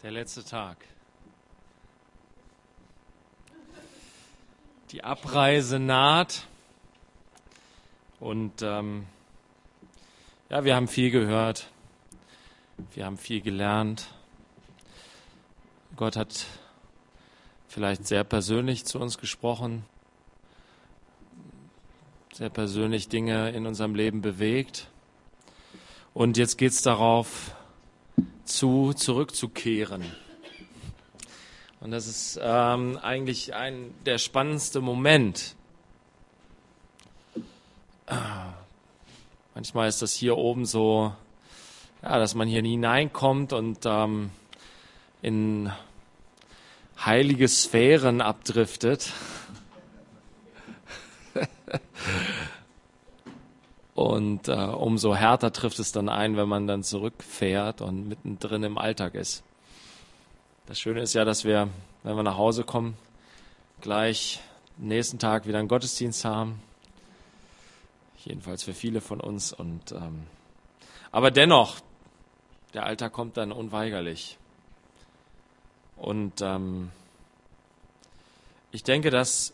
Der letzte Tag. Die Abreise naht und wir haben viel gehört, wir haben viel gelernt. Gott hat vielleicht sehr persönlich zu uns gesprochen, sehr persönlich Dinge in unserem Leben bewegt. Und jetzt geht es darauf, zurückzukehren. Und das ist eigentlich der spannendste Moment. Manchmal ist das hier oben so, dass man hier hineinkommt und in heilige Sphären abdriftet. Und umso härter trifft es dann ein, wenn man dann zurückfährt und mittendrin im Alltag ist. Das Schöne ist ja, dass wir, wenn wir nach Hause kommen, gleich nächsten Tag wieder einen Gottesdienst haben. Jedenfalls für viele von uns. Und aber dennoch, der Alltag kommt dann unweigerlich. Und ich denke, dass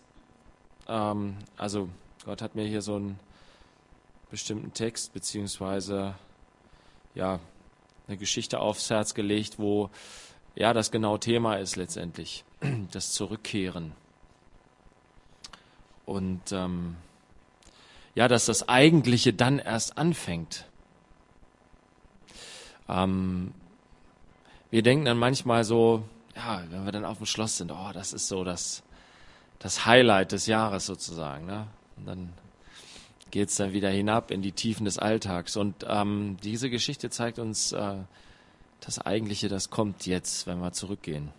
Gott hat mir hier so einen bestimmten Text beziehungsweise eine Geschichte aufs Herz gelegt, wo das genau Thema ist letztendlich, das Zurückkehren. Und dass das Eigentliche dann erst anfängt. Wir denken dann manchmal so, wenn wir dann auf dem Schloss sind, das ist so das Highlight des Jahres sozusagen. Ne? Und dann geht es dann wieder hinab in die Tiefen des Alltags. Und diese Geschichte zeigt uns, das Eigentliche, das kommt jetzt, wenn wir zurückgehen.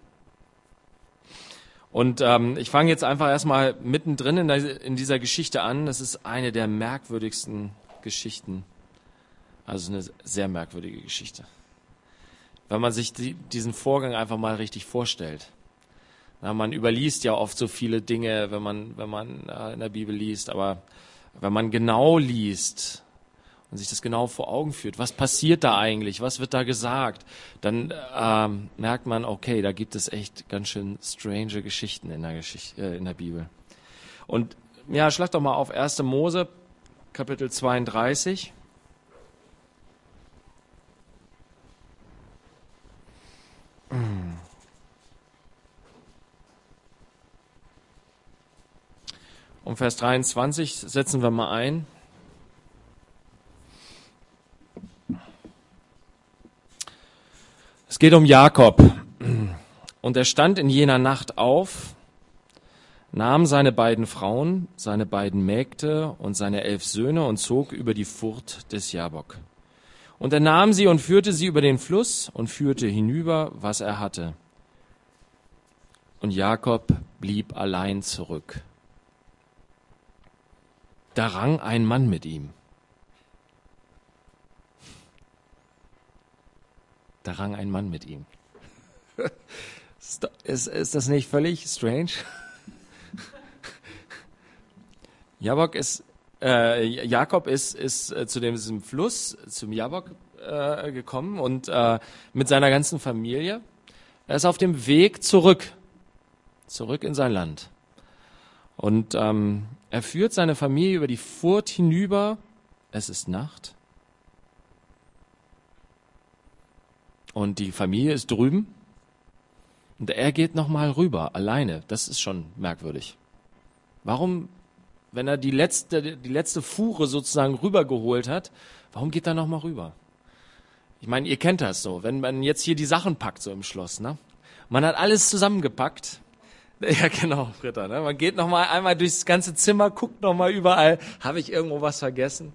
Und ich fange jetzt einfach erstmal mittendrin in dieser Geschichte an. Das ist eine der merkwürdigsten Geschichten. Also eine sehr merkwürdige Geschichte. Wenn man sich diesen Vorgang einfach mal richtig vorstellt. Man überliest ja oft so viele Dinge, wenn man in der Bibel liest, aber wenn man genau liest und sich das genau vor Augen führt, was passiert da eigentlich, was wird da gesagt, dann merkt man, okay, da gibt es echt ganz schön strange Geschichten in der Bibel. Und schlag doch mal auf 1. Mose, Kapitel 32. Um Vers 23 setzen wir mal ein. Es geht um Jakob. Und er stand in jener Nacht auf, nahm seine beiden Frauen, seine beiden Mägde und seine 11 Söhne und zog über die Furt des Jabok. Und er nahm sie und führte sie über den Fluss und führte hinüber, was er hatte. Und Jakob blieb allein zurück. Da rang ein Mann mit ihm. Da rang ein Mann mit ihm. Ist das nicht völlig strange? Jakob ist zu diesem Fluss, zum Jabok gekommen und mit seiner ganzen Familie. Er ist auf dem Weg zurück in sein Land. Und er führt seine Familie über die Furt hinüber. Es ist Nacht. Und die Familie ist drüben. Und er geht nochmal rüber, alleine. Das ist schon merkwürdig. Warum, wenn er die letzte Fuhre sozusagen rübergeholt hat, warum geht er nochmal rüber? Ich meine, ihr kennt das so, wenn man jetzt hier die Sachen packt, so im Schloss, ne? Man hat alles zusammengepackt. Ja, genau, Britta, ne? Man geht nochmal einmal durchs ganze Zimmer, guckt nochmal überall. Habe ich irgendwo was vergessen?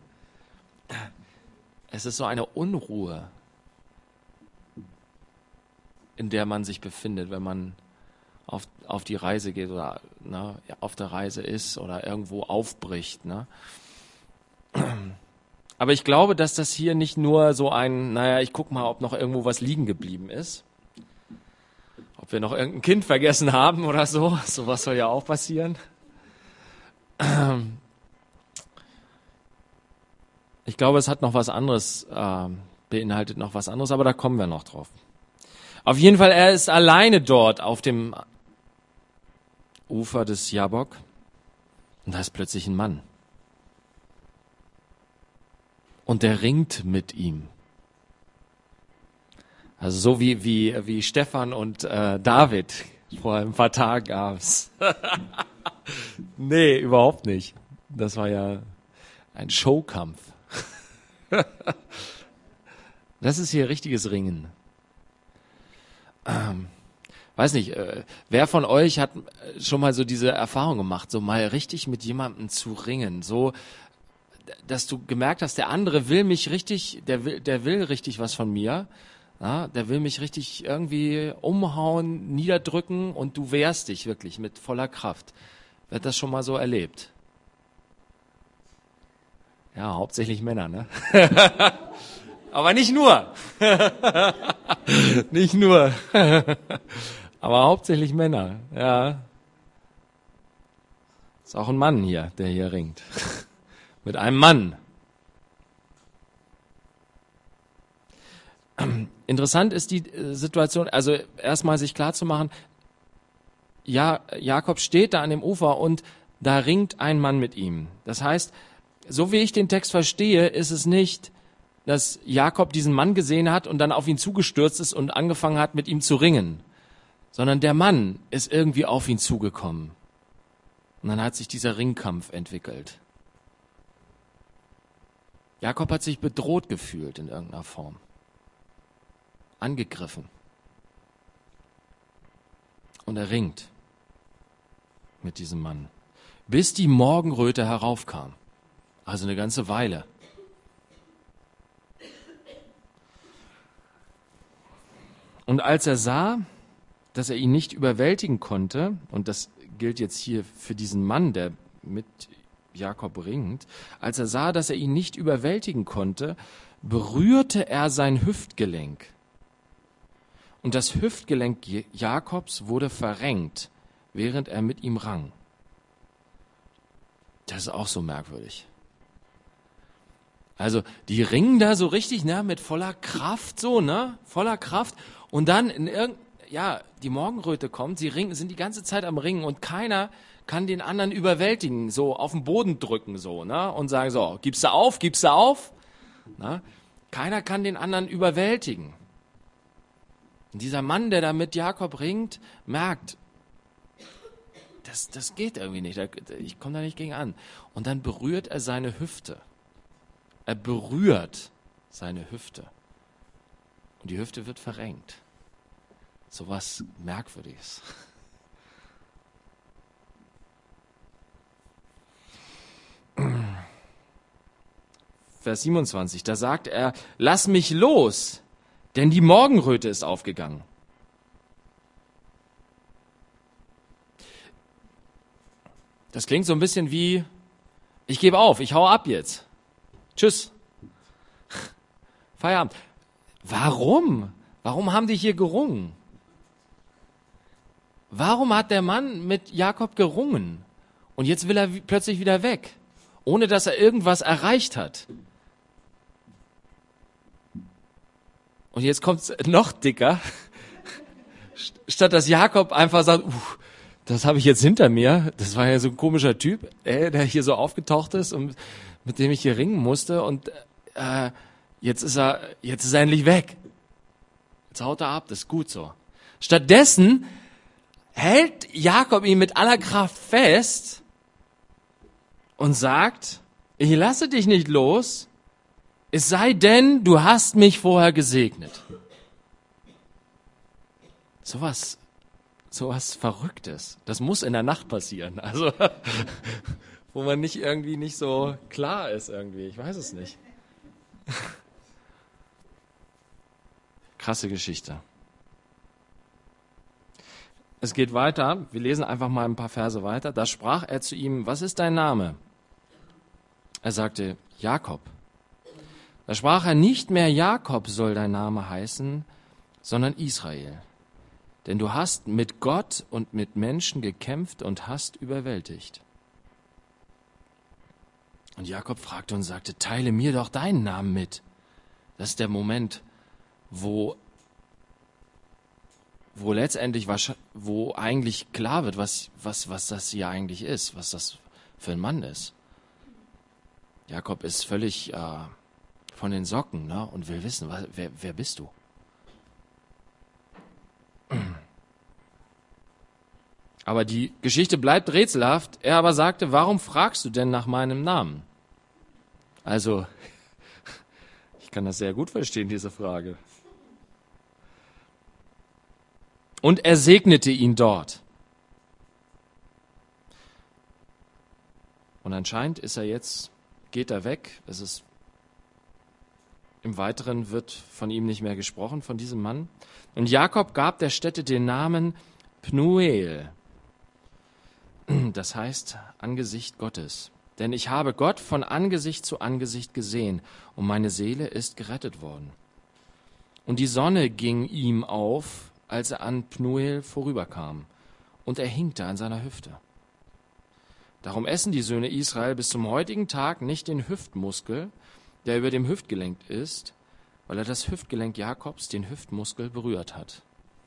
Es ist so eine Unruhe, in der man sich befindet, wenn man auf die Reise geht oder auf der Reise ist oder irgendwo aufbricht. Ne? Aber ich glaube, dass das hier nicht nur so ich guck mal, ob noch irgendwo was liegen geblieben ist. Ob wir noch irgendein Kind vergessen haben oder so. Sowas soll ja auch passieren. Ich glaube, es hat noch was anderes, beinhaltet noch was anderes, aber da kommen wir noch drauf. Auf jeden Fall, er ist alleine dort auf dem Ufer des Jabok und da ist plötzlich ein Mann. Und der ringt mit ihm. Also so wie Stefan und David vor ein paar Tagen abends. Nee, überhaupt nicht. Das war ja ein Showkampf. Das ist hier richtiges Ringen. Weiß nicht, wer von euch hat schon mal so diese Erfahrung gemacht, so mal richtig mit jemandem zu ringen, so, dass du gemerkt hast, der andere will mich richtig, der will richtig was von mir, ja, der will mich richtig irgendwie umhauen, niederdrücken und du wehrst dich wirklich mit voller Kraft. Wer hat das schon mal so erlebt? Ja, hauptsächlich Männer, ne? Aber nicht nur. Nicht nur. Aber hauptsächlich Männer, ja. Ist auch ein Mann hier, der hier ringt. Mit einem Mann. Interessant ist die Situation, also erstmal sich klar zu machen, ja, Jakob steht da an dem Ufer und da ringt ein Mann mit ihm. Das heißt, so wie ich den Text verstehe, ist es nicht, dass Jakob diesen Mann gesehen hat und dann auf ihn zugestürzt ist und angefangen hat, mit ihm zu ringen, sondern der Mann ist irgendwie auf ihn zugekommen. Und dann hat sich dieser Ringkampf entwickelt. Jakob hat sich bedroht gefühlt in irgendeiner Form. Angegriffen. Und er ringt mit diesem Mann, bis die Morgenröte heraufkam. Also eine ganze Weile. Und als er sah, dass er ihn nicht überwältigen konnte, und das gilt jetzt hier für diesen Mann, der mit Jakob ringt, als er sah, dass er ihn nicht überwältigen konnte, berührte er sein Hüftgelenk. Und das Hüftgelenk Jakobs wurde verrenkt, während er mit ihm rang. Das ist auch so merkwürdig. Also, die ringen da so richtig, ne, mit voller Kraft, so, ne, voller Kraft. Und dann die Morgenröte kommt, sie sind die ganze Zeit am Ringen und keiner kann den anderen überwältigen, so auf den Boden drücken, so, ne, und sagen so, gibst du auf, ne? Keiner kann den anderen überwältigen. Und dieser Mann, der da mit Jakob ringt, merkt, das geht irgendwie nicht, ich komme da nicht gegen an. Und dann berührt er seine Hüfte. Er berührt seine Hüfte. Und die Hüfte wird verrenkt. So was Merkwürdiges. Vers 27, da sagt er, lass mich los, denn die Morgenröte ist aufgegangen. Das klingt so ein bisschen wie, ich gebe auf, ich hau ab jetzt. Tschüss. Feierabend. Warum? Warum haben die hier gerungen? Warum hat der Mann mit Jakob gerungen? Und jetzt will er plötzlich wieder weg, ohne dass er irgendwas erreicht hat. Und jetzt kommt's noch dicker. Statt dass Jakob einfach sagt, das habe ich jetzt hinter mir. Das war ja so ein komischer Typ, der hier so aufgetaucht ist und mit dem ich hier ringen musste. Und jetzt ist er endlich weg. Jetzt haut er ab, das ist gut so. Stattdessen hält Jakob ihn mit aller Kraft fest und sagt, ich lasse dich nicht los, es sei denn, du hast mich vorher gesegnet. Sowas Verrücktes. Das muss in der Nacht passieren. Also, wo man irgendwie nicht so klar ist irgendwie. Ich weiß es nicht. Krasse Geschichte. Es geht weiter. Wir lesen einfach mal ein paar Verse weiter. Da sprach er zu ihm, was ist dein Name? Er sagte, Jakob. Da sprach er, nicht mehr Jakob soll dein Name heißen, sondern Israel. Denn du hast mit Gott und mit Menschen gekämpft und hast überwältigt. Und Jakob fragte und sagte, teile mir doch deinen Namen mit. Das ist der Moment, wo wo letztendlich, wo eigentlich klar wird, was das hier eigentlich ist, was das für ein Mann ist. Jakob ist völlig von den Socken, ne, und will wissen, wer bist du? Aber die Geschichte bleibt rätselhaft. Er aber sagte, warum fragst du denn nach meinem Namen? Also, ich kann das sehr gut verstehen, diese Frage. Und er segnete ihn dort. Und anscheinend geht er weg. Im Weiteren wird von ihm nicht mehr gesprochen, von diesem Mann. Und Jakob gab der Stätte den Namen Pnuel. Das heißt Angesicht Gottes. Denn ich habe Gott von Angesicht zu Angesicht gesehen und meine Seele ist gerettet worden. Und die Sonne ging ihm auf, als er an Pnuel vorüberkam, und er hinkte an seiner Hüfte. Darum essen die Söhne Israel bis zum heutigen Tag nicht den Hüftmuskel, der über dem Hüftgelenk ist, weil er das Hüftgelenk Jakobs, den Hüftmuskel, berührt hat.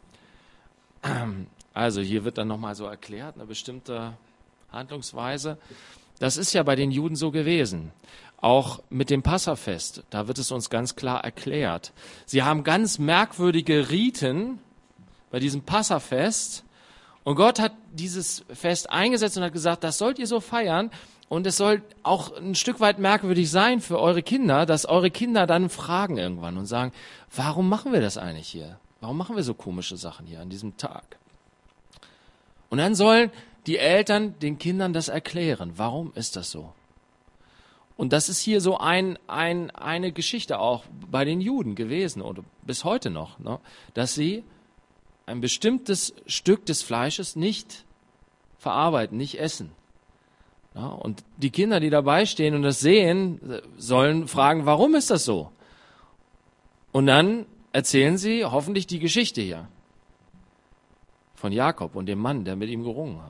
Also hier wird dann nochmal so erklärt, eine bestimmte Handlungsweise. Das ist ja bei den Juden so gewesen. Auch mit dem Passafest, da wird es uns ganz klar erklärt. Sie haben ganz merkwürdige Riten bei diesem Passafest. Und Gott hat dieses Fest eingesetzt und hat gesagt, das sollt ihr so feiern. Und es soll auch ein Stück weit merkwürdig sein für eure Kinder, dass eure Kinder dann fragen irgendwann und sagen, warum machen wir das eigentlich hier? Warum machen wir so komische Sachen hier an diesem Tag? Und dann sollen die Eltern den Kindern das erklären. Warum ist das so? Und das ist hier so eine Geschichte auch bei den Juden gewesen oder bis heute noch, ne? Dass sie ein bestimmtes Stück des Fleisches nicht verarbeiten, nicht essen. Ja, und die Kinder, die dabei stehen und das sehen, sollen fragen, warum ist das so? Und dann erzählen sie hoffentlich die Geschichte hier von Jakob und dem Mann, der mit ihm gerungen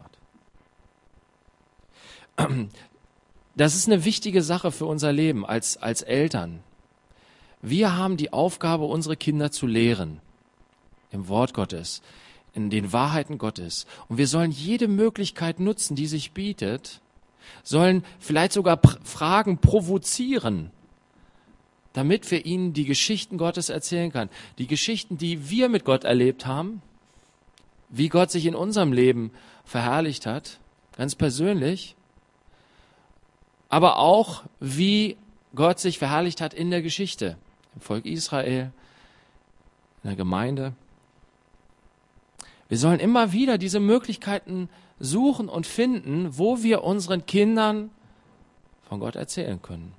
hat. Das ist eine wichtige Sache für unser Leben als Eltern. Wir haben die Aufgabe, unsere Kinder zu lehren im Wort Gottes, in den Wahrheiten Gottes. Und wir sollen jede Möglichkeit nutzen, die sich bietet, sollen vielleicht sogar Fragen provozieren, damit wir ihnen die Geschichten Gottes erzählen können. Die Geschichten, die wir mit Gott erlebt haben, wie Gott sich in unserem Leben verherrlicht hat, ganz persönlich, aber auch, wie Gott sich verherrlicht hat in der Geschichte, im Volk Israel, in der Gemeinde. Wir sollen immer wieder diese Möglichkeiten suchen und finden, wo wir unseren Kindern von Gott erzählen können.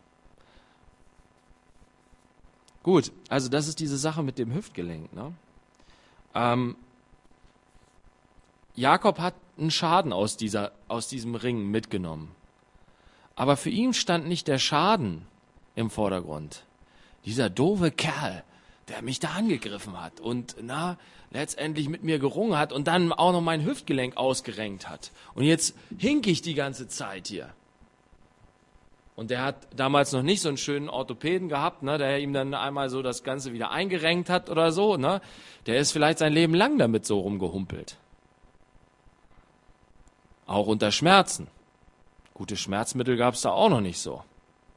Gut, also das ist diese Sache mit dem Hüftgelenk. Ne? Jakob hat einen Schaden aus diesem Ring mitgenommen. Aber für ihn stand nicht der Schaden im Vordergrund. Dieser doofe Kerl, der mich da angegriffen hat und letztendlich mit mir gerungen hat und dann auch noch mein Hüftgelenk ausgerenkt hat. Und jetzt hink ich die ganze Zeit hier. Und der hat damals noch nicht so einen schönen Orthopäden gehabt, ne, der ihm dann einmal so das Ganze wieder eingerenkt hat oder so. Ne? Der ist vielleicht sein Leben lang damit so rumgehumpelt. Auch unter Schmerzen. Gute Schmerzmittel gab es da auch noch nicht so.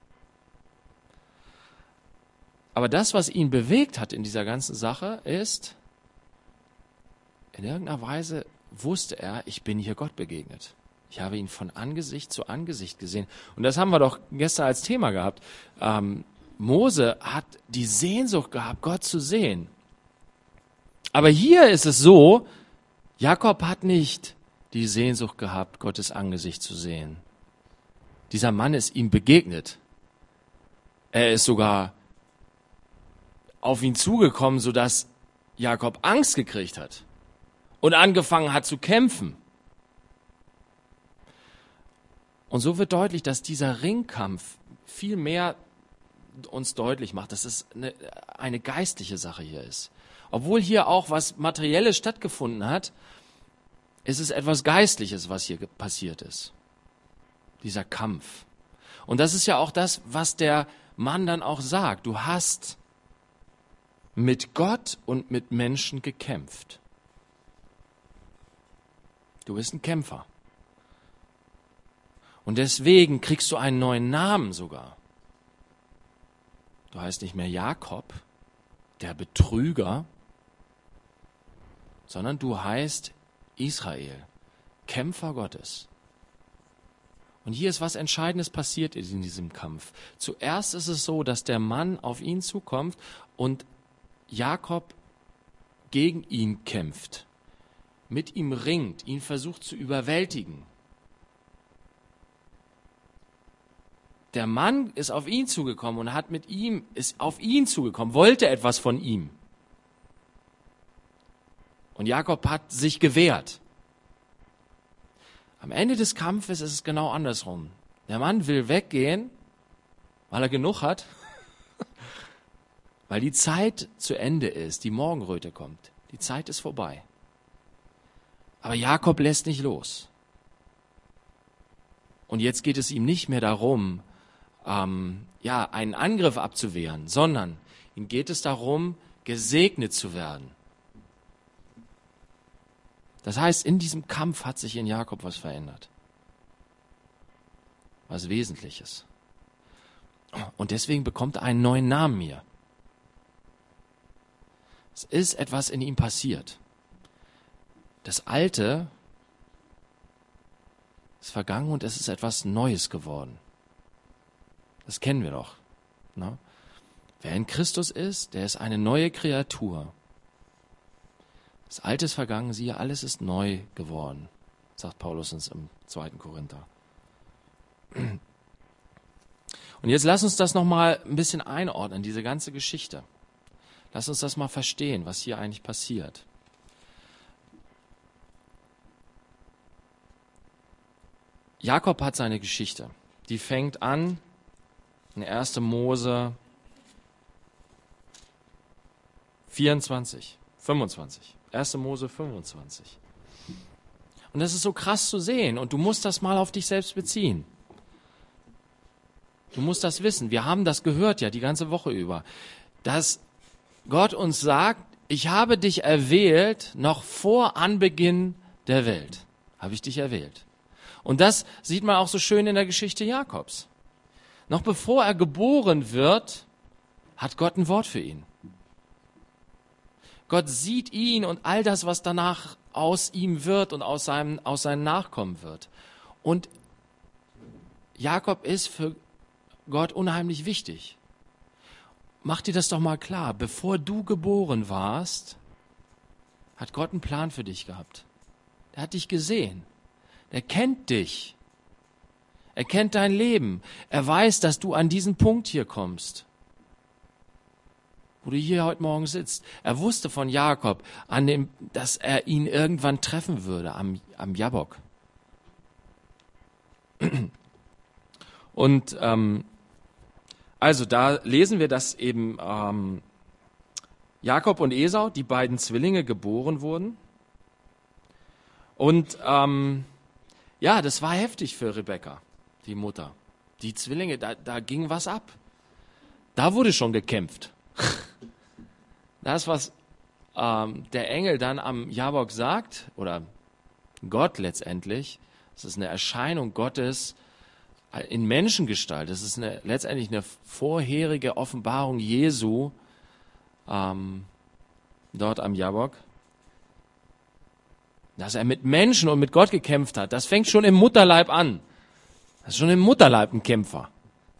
Aber das, was ihn bewegt hat in dieser ganzen Sache, ist, in irgendeiner Weise wusste er, ich bin hier Gott begegnet. Ich habe ihn von Angesicht zu Angesicht gesehen. Und das haben wir doch gestern als Thema gehabt. Mose hat die Sehnsucht gehabt, Gott zu sehen. Aber hier ist es so, Jakob hat nicht die Sehnsucht gehabt, Gottes Angesicht zu sehen. Dieser Mann ist ihm begegnet. Er ist sogar auf ihn zugekommen, sodass Jakob Angst gekriegt hat und angefangen hat zu kämpfen. Und so wird deutlich, dass dieser Ringkampf viel mehr uns deutlich macht, dass es eine geistliche Sache hier ist. Obwohl hier auch was Materielles stattgefunden hat, ist es etwas Geistliches, was hier passiert ist. Dieser Kampf. Und das ist ja auch das, was der Mann dann auch sagt. Du hast mit Gott und mit Menschen gekämpft. Du bist ein Kämpfer. Und deswegen kriegst du einen neuen Namen sogar. Du heißt nicht mehr Jakob, der Betrüger, sondern du heißt Israel, Kämpfer Gottes. Und hier ist was Entscheidendes passiert in diesem Kampf. Zuerst ist es so, dass der Mann auf ihn zukommt und Jakob gegen ihn kämpft, mit ihm ringt, ihn versucht zu überwältigen. Der Mann ist auf ihn zugekommen und ist auf ihn zugekommen, wollte etwas von ihm. Und Jakob hat sich gewehrt. Am Ende des Kampfes ist es genau andersrum. Der Mann will weggehen, weil er genug hat, weil die Zeit zu Ende ist, die Morgenröte kommt. Die Zeit ist vorbei. Aber Jakob lässt nicht los. Und jetzt geht es ihm nicht mehr darum, einen Angriff abzuwehren, sondern ihm geht es darum, gesegnet zu werden. Das heißt, in diesem Kampf hat sich in Jakob was verändert. Was Wesentliches. Und deswegen bekommt er einen neuen Namen hier. Es ist etwas in ihm passiert. Das Alte ist vergangen und es ist etwas Neues geworden. Das kennen wir doch. Ne? Wer in Christus ist, der ist eine neue Kreatur. Das Alte ist vergangen, siehe, alles ist neu geworden, sagt Paulus uns im 2. Korinther. Und jetzt lass uns das nochmal ein bisschen einordnen, diese ganze Geschichte. Lass uns das mal verstehen, was hier eigentlich passiert. Jakob hat seine Geschichte. Die fängt an in 1. Mose 25. 1. Mose 25. Und das ist so krass zu sehen. Und du musst das mal auf dich selbst beziehen. Du musst das wissen. Wir haben das gehört ja die ganze Woche über. Dass Gott uns sagt, ich habe dich erwählt, noch vor Anbeginn der Welt. Habe ich dich erwählt. Und das sieht man auch so schön in der Geschichte Jakobs. Noch bevor er geboren wird, hat Gott ein Wort für ihn. Gott sieht ihn und all das, was danach aus ihm wird und aus seinen Nachkommen wird. Und Jakob ist für Gott unheimlich wichtig. Mach dir das doch mal klar. Bevor du geboren warst, hat Gott einen Plan für dich gehabt. Er hat dich gesehen. Er kennt dich. Er kennt dein Leben. Er weiß, dass du an diesen Punkt hier kommst, wo du hier heute Morgen sitzt. Er wusste von Jakob, dass er ihn irgendwann treffen würde, am Jabbok. Und also da lesen wir, dass eben Jakob und Esau, die beiden Zwillinge, geboren wurden. Und das war heftig für Rebekka, die Mutter. Die Zwillinge, da ging was ab. Da wurde schon gekämpft. Das, was der Engel dann am Jabbok sagt, oder Gott letztendlich, das ist eine Erscheinung Gottes in Menschengestalt. Das ist letztendlich eine vorherige Offenbarung Jesu dort am Jabbok. Dass er mit Menschen und mit Gott gekämpft hat, das fängt schon im Mutterleib an. Das ist schon im Mutterleib ein Kämpfer.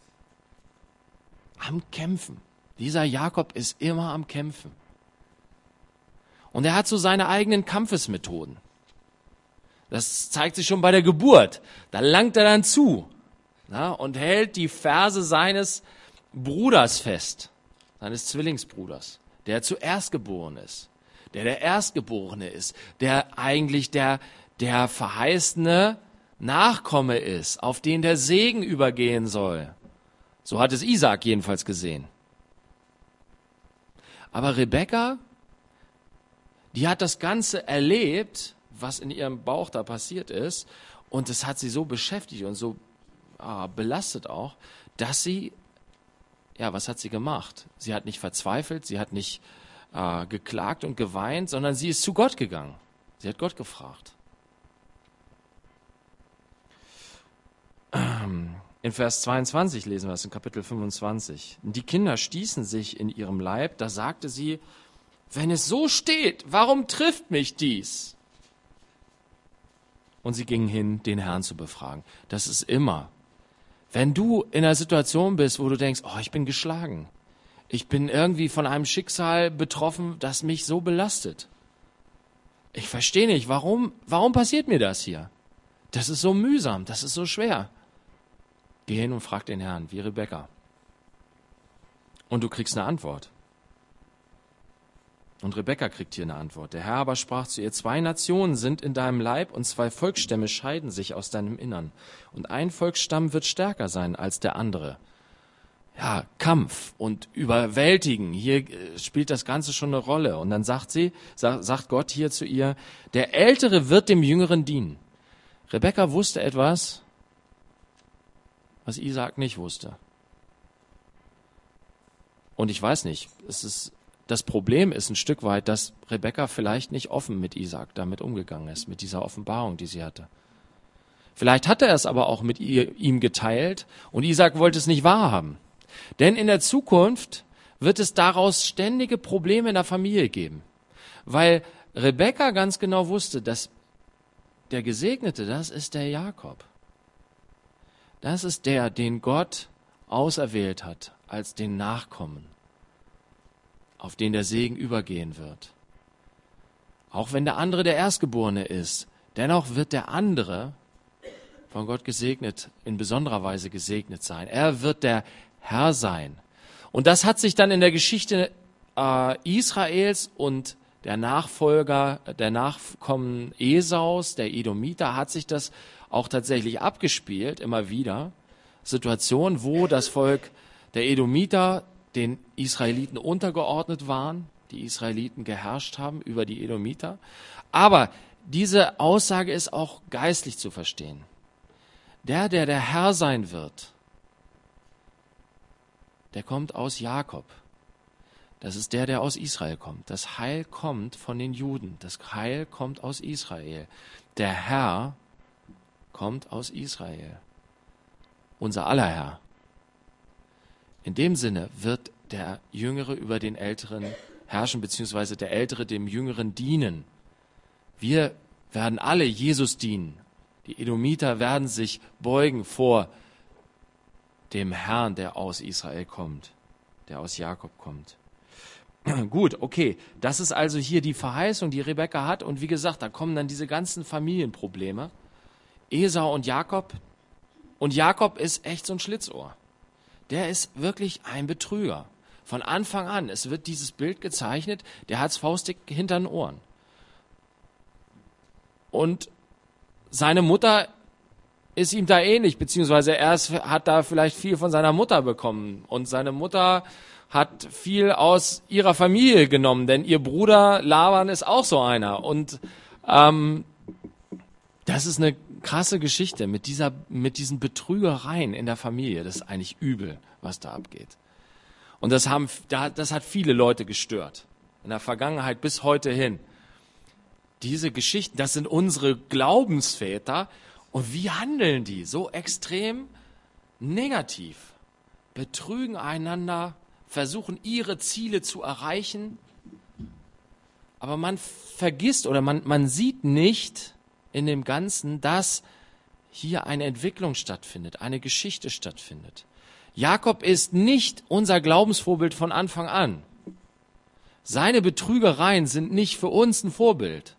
Am Kämpfen. Dieser Jakob ist immer am Kämpfen. Und er hat so seine eigenen Kampfesmethoden. Das zeigt sich schon bei der Geburt. Da langt er dann zu, und hält die Ferse seines Bruders fest, seines Zwillingsbruders, der zuerst geboren ist, der Erstgeborene ist, der eigentlich der verheißene Nachkomme ist, auf den der Segen übergehen soll. So hat es Isaak jedenfalls gesehen. Aber Rebekka, die hat das Ganze erlebt, was in ihrem Bauch da passiert ist, und es hat sie so beschäftigt und so belastet auch, dass sie, was hat sie gemacht? Sie hat nicht verzweifelt, sie hat nicht geklagt und geweint, sondern sie ist zu Gott gegangen. Sie hat Gott gefragt. In Vers 22 lesen wir es in Kapitel 25. Die Kinder stießen sich in ihrem Leib, da sagte sie, wenn es so steht, warum trifft mich dies? Und sie gingen hin, den Herrn zu befragen. Das ist immer, wenn du in einer Situation bist, wo du denkst, oh, ich bin geschlagen. Ich bin irgendwie von einem Schicksal betroffen, das mich so belastet. Ich verstehe nicht, warum passiert mir das hier? Das ist so mühsam, das ist so schwer. Geh hin und frag den Herrn, wie Rebekka. Und du kriegst eine Antwort. Und Rebekka kriegt hier eine Antwort. Der Herr aber sprach zu ihr, 2 Nationen sind in deinem Leib und 2 Volksstämme scheiden sich aus deinem Innern. Und ein Volksstamm wird stärker sein als der andere. Ja, Kampf und Überwältigen. Hier spielt das Ganze schon eine Rolle. Und dann sagt Gott hier zu ihr, der Ältere wird dem Jüngeren dienen. Rebekka wusste etwas, was Isaak nicht wusste. Und ich weiß nicht, das Problem ist ein Stück weit, dass Rebekka vielleicht nicht offen mit Isaak damit umgegangen ist, mit dieser Offenbarung, die sie hatte. Vielleicht hat er es aber auch mit ihm geteilt und Isaak wollte es nicht wahrhaben. Denn in der Zukunft wird es daraus ständige Probleme in der Familie geben. Weil Rebekka ganz genau wusste, dass der Gesegnete, das ist der Jakob. Das ist der, den Gott auserwählt hat als den Nachkommen, auf den der Segen übergehen wird. Auch wenn der andere der Erstgeborene ist, dennoch wird der andere von Gott gesegnet, in besonderer Weise gesegnet sein. Er wird der Herr sein. Und das hat sich dann in der Geschichte Israels und der Nachkommen Esaus, der Edomiter, hat sich das auch tatsächlich abgespielt, immer wieder. Situationen, wo das Volk der Edomiter den Israeliten untergeordnet waren, die Israeliten geherrscht haben über die Edomiter. Aber diese Aussage ist auch geistlich zu verstehen. Der Herr sein wird, der kommt aus Jakob. Das ist der aus Israel kommt. Das Heil kommt von den Juden. Das Heil kommt aus Israel. Der Herr kommt aus Israel. Unser aller Herr. In dem Sinne wird der Jüngere über den Älteren herrschen, beziehungsweise der Ältere dem Jüngeren dienen. Wir werden alle Jesus dienen. Die Edomiter werden sich beugen vor dem Herrn, der aus Israel kommt, der aus Jakob kommt. Gut, okay, das ist also hier die Verheißung, die Rebekka hat. Und wie gesagt, da kommen dann diese ganzen Familienprobleme. Esau und Jakob. Und Jakob ist echt so ein Schlitzohr. Der ist wirklich ein Betrüger. Von Anfang an, es wird dieses Bild gezeichnet, der hat's faustdick hinter den Ohren. Und seine Mutter ist ihm da ähnlich, beziehungsweise hat da vielleicht viel von seiner Mutter bekommen. Und seine Mutter hat viel aus ihrer Familie genommen, denn ihr Bruder Laban ist auch so einer. Und das ist eine krasse Geschichte mit diesen Betrügereien in der Familie. Das ist eigentlich übel, was da abgeht. Und das hat viele Leute gestört. In der Vergangenheit bis heute hin. Diese Geschichten, das sind unsere Glaubensväter. Und wie handeln die? So extrem negativ. Betrügen einander, versuchen ihre Ziele zu erreichen. Aber man vergisst oder man sieht nicht in dem Ganzen, dass hier eine Entwicklung stattfindet, eine Geschichte stattfindet. Jakob ist nicht unser Glaubensvorbild von Anfang an. Seine Betrügereien sind nicht für uns ein Vorbild.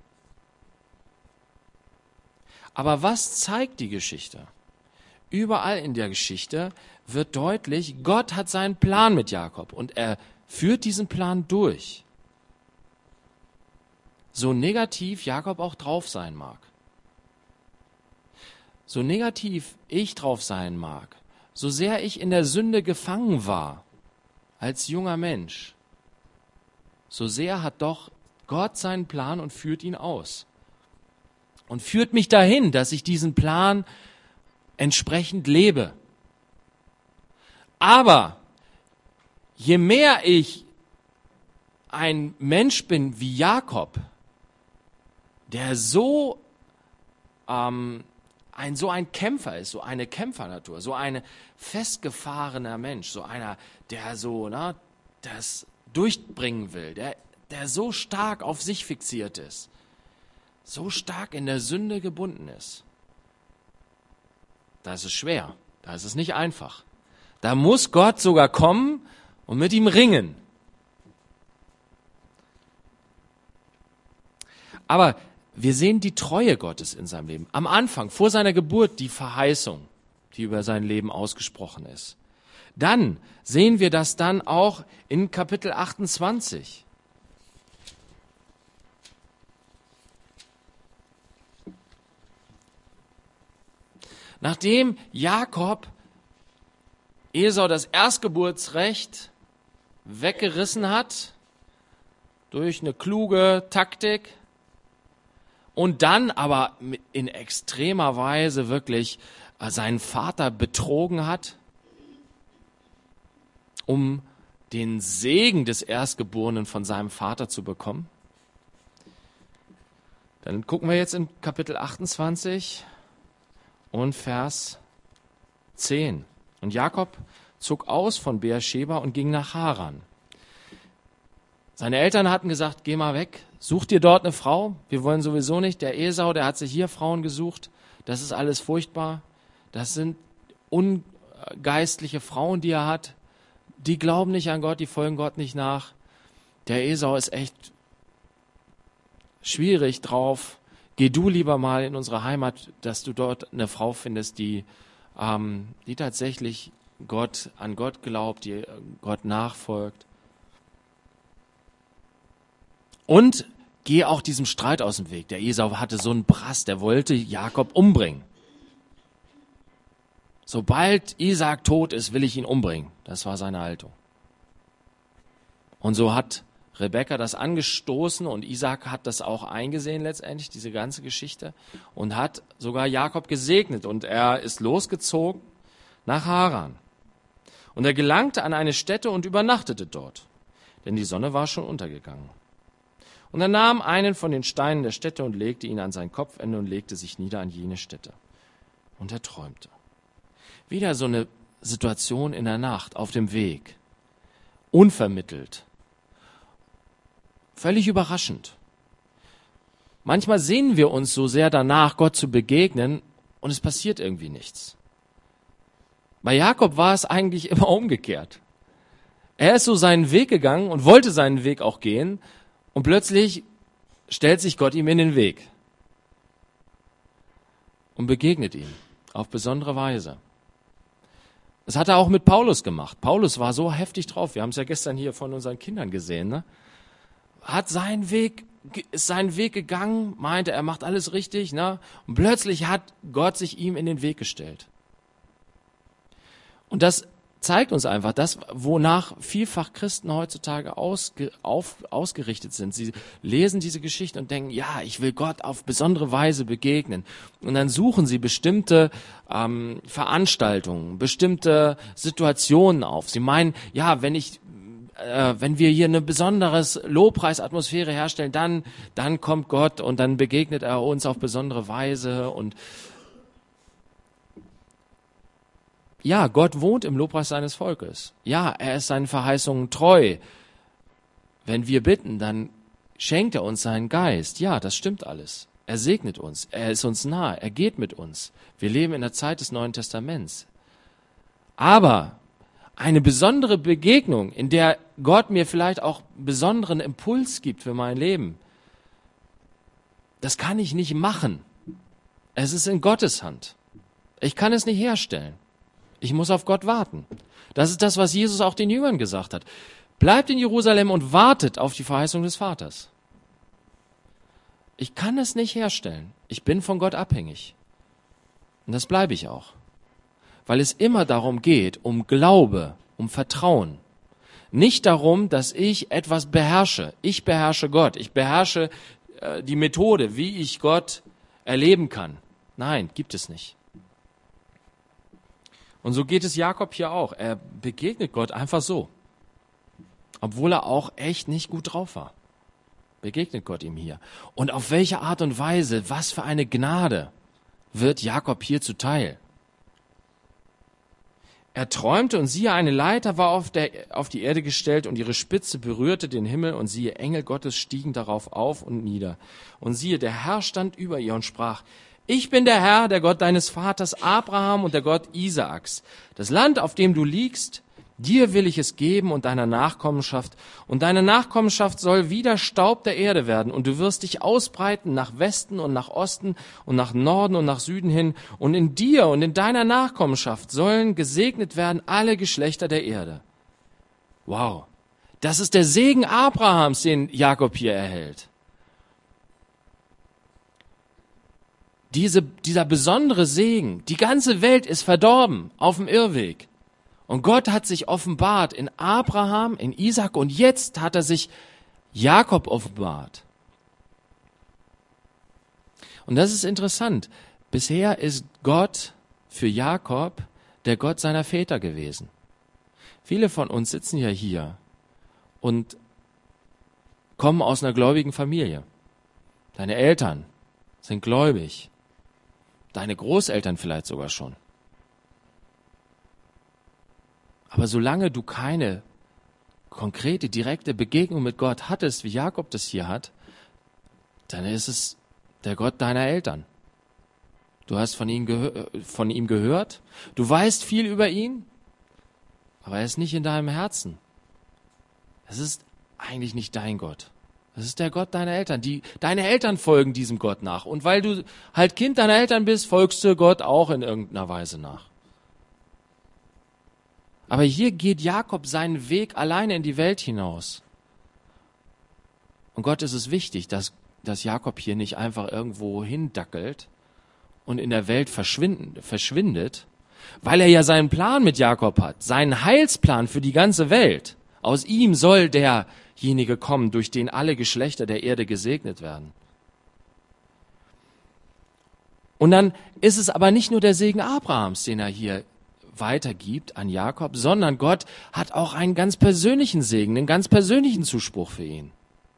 Aber was zeigt die Geschichte? Überall in der Geschichte wird deutlich, Gott hat seinen Plan mit Jakob und er führt diesen Plan durch. So negativ Jakob auch drauf sein mag. So negativ ich drauf sein mag, so sehr ich in der Sünde gefangen war, als junger Mensch, so sehr hat doch Gott seinen Plan und führt ihn aus. Und führt mich dahin, dass ich diesen Plan entsprechend lebe. Aber je mehr ich ein Mensch bin wie Jakob, der so so ein Kämpfer ist, so eine Kämpfernatur, so ein festgefahrener Mensch, so einer, der so, das durchbringen will, der so stark auf sich fixiert ist, so stark in der Sünde gebunden ist. Da ist es schwer, da ist es nicht einfach. Da muss Gott sogar kommen und mit ihm ringen. Aber wir sehen die Treue Gottes in seinem Leben. Am Anfang, vor seiner Geburt, die Verheißung, die über sein Leben ausgesprochen ist. Dann sehen wir das dann auch in Kapitel 28. Nachdem Jakob Esau das Erstgeburtsrecht weggerissen hat, durch eine kluge Taktik, und dann aber in extremer Weise wirklich seinen Vater betrogen hat, um den Segen des Erstgeborenen von seinem Vater zu bekommen. Dann gucken wir jetzt in Kapitel 28 und Vers 10. Und Jakob zog aus von Beersheba und ging nach Haran. Seine Eltern hatten gesagt, geh mal weg, such dir dort eine Frau. Wir wollen sowieso nicht. Der Esau, der hat sich hier Frauen gesucht. Das ist alles furchtbar. Das sind ungeistliche Frauen, die er hat. Die glauben nicht an Gott, die folgen Gott nicht nach. Der Esau ist echt schwierig drauf. Geh du lieber mal in unsere Heimat, dass du dort eine Frau findest, die tatsächlich an Gott glaubt, die Gott nachfolgt. Und geh auch diesem Streit aus dem Weg. Der Esau hatte so einen Brass, der wollte Jakob umbringen. Sobald Isaak tot ist, will ich ihn umbringen. Das war seine Haltung. Und so hat Rebekka das angestoßen und Isaak hat das auch eingesehen letztendlich, diese ganze Geschichte, und hat sogar Jakob gesegnet. Und er ist losgezogen nach Haran. Und er gelangte an eine Stätte und übernachtete dort, denn die Sonne war schon untergegangen. Und er nahm einen von den Steinen der Stätte und legte ihn an sein Kopfende und legte sich nieder an jene Stätte. Und er träumte. Wieder so eine Situation in der Nacht, auf dem Weg. Unvermittelt. Völlig überraschend. Manchmal sehnen wir uns so sehr danach, Gott zu begegnen, und es passiert irgendwie nichts. Bei Jakob war es eigentlich immer umgekehrt. Er ist so seinen Weg gegangen und wollte seinen Weg auch gehen, und plötzlich stellt sich Gott ihm in den Weg und begegnet ihm auf besondere Weise. Das hat er auch mit Paulus gemacht. Paulus war so heftig drauf. Wir haben es ja gestern hier von unseren Kindern gesehen. Ne? Ist seinen Weg gegangen, meinte, er macht alles richtig. Ne? Und plötzlich hat Gott sich ihm in den Weg gestellt. Und das zeigt uns einfach das, wonach vielfach Christen heutzutage ausgerichtet sind. Sie lesen diese Geschichte und denken, ja, ich will Gott auf besondere Weise begegnen. Und dann suchen sie bestimmte Veranstaltungen, bestimmte Situationen auf. Sie meinen, ja, wenn wir hier eine besondere Lobpreisatmosphäre herstellen, dann kommt Gott und dann begegnet er uns auf besondere Weise. Und ja, Gott wohnt im Lobpreis seines Volkes. Ja, er ist seinen Verheißungen treu. Wenn wir bitten, dann schenkt er uns seinen Geist. Ja, das stimmt alles. Er segnet uns. Er ist uns nahe. Er geht mit uns. Wir leben in der Zeit des Neuen Testaments. Aber eine besondere Begegnung, in der Gott mir vielleicht auch besonderen Impuls gibt für mein Leben, das kann ich nicht machen. Es ist in Gottes Hand. Ich kann es nicht herstellen. Ich muss auf Gott warten. Das ist das, was Jesus auch den Jüngern gesagt hat. Bleibt in Jerusalem und wartet auf die Verheißung des Vaters. Ich kann es nicht herstellen. Ich bin von Gott abhängig. Und das bleibe ich auch. Weil es immer darum geht, um Glaube, um Vertrauen. Nicht darum, dass ich etwas beherrsche. Ich beherrsche Gott. Ich beherrsche die Methode, wie ich Gott erleben kann. Nein, gibt es nicht. Und so geht es Jakob hier auch. Er begegnet Gott einfach so. Obwohl er auch echt nicht gut drauf war. Begegnet Gott ihm hier. Und auf welche Art und Weise, was für eine Gnade. wird Jakob hier zuteil. Er träumte und siehe, eine Leiter war auf die Erde gestellt und ihre Spitze berührte den Himmel und siehe, Engel Gottes stiegen darauf auf und nieder. Und siehe, der Herr stand über ihr und sprach, ich bin der Herr, der Gott deines Vaters Abraham und der Gott Isaaks. Das Land, auf dem du liegst, dir will ich es geben und deiner Nachkommenschaft. Und deine Nachkommenschaft soll wie der Staub der Erde werden. Und du wirst dich ausbreiten nach Westen und nach Osten und nach Norden und nach Süden hin. Und in dir und in deiner Nachkommenschaft sollen gesegnet werden alle Geschlechter der Erde. Wow. Das ist der Segen Abrahams, den Jakob hier erhält. Dieser besondere Segen, die ganze Welt ist verdorben auf dem Irrweg. Und Gott hat sich offenbart in Abraham, in Isaak und jetzt hat er sich Jakob offenbart. Und das ist interessant. Bisher ist Gott für Jakob der Gott seiner Väter gewesen. Viele von uns sitzen ja hier und kommen aus einer gläubigen Familie. Deine Eltern sind gläubig. Deine Großeltern vielleicht sogar schon. Aber solange du keine konkrete, direkte Begegnung mit Gott hattest, wie Jakob das hier hat, dann ist es der Gott deiner Eltern. Du hast von ihm gehört, du weißt viel über ihn, aber er ist nicht in deinem Herzen. Es ist eigentlich nicht dein Gott. Das ist der Gott deiner Eltern. Deine Eltern folgen diesem Gott nach. Und weil du halt Kind deiner Eltern bist, folgst du Gott auch in irgendeiner Weise nach. Aber hier geht Jakob seinen Weg alleine in die Welt hinaus. Und Gott ist es wichtig, dass Jakob hier nicht einfach irgendwo hindackelt und in der Welt verschwindet, weil er ja seinen Plan mit Jakob hat, seinen Heilsplan für die ganze Welt. Aus ihm soll derjenige kommen, durch den alle Geschlechter der Erde gesegnet werden. Und dann ist es aber nicht nur der Segen Abrahams, den er hier weitergibt an Jakob, sondern Gott hat auch einen ganz persönlichen Segen, einen ganz persönlichen Zuspruch für ihn.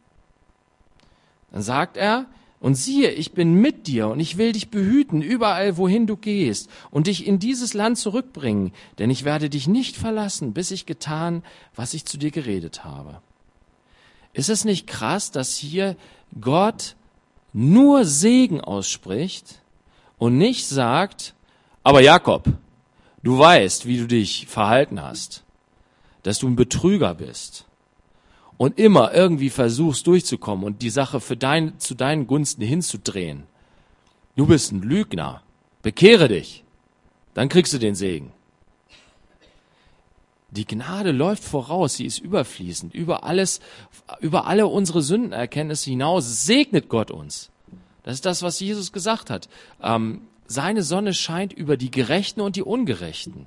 Dann sagt er, und siehe, ich bin mit dir und ich will dich behüten, überall wohin du gehst und dich in dieses Land zurückbringen, denn ich werde dich nicht verlassen, bis ich getan, was ich zu dir geredet habe. Ist es nicht krass, dass hier Gott nur Segen ausspricht und nicht sagt, aber Jakob, du weißt, wie du dich verhalten hast, dass du ein Betrüger bist und immer irgendwie versuchst durchzukommen und die Sache zu deinen Gunsten hinzudrehen. Du bist ein Lügner. Bekehre dich. Dann kriegst du den Segen. Die Gnade läuft voraus, sie ist überfließend. Über alle unsere Sündenerkenntnisse hinaus segnet Gott uns. Das ist das, was Jesus gesagt hat. Seine Sonne scheint über die Gerechten und die Ungerechten.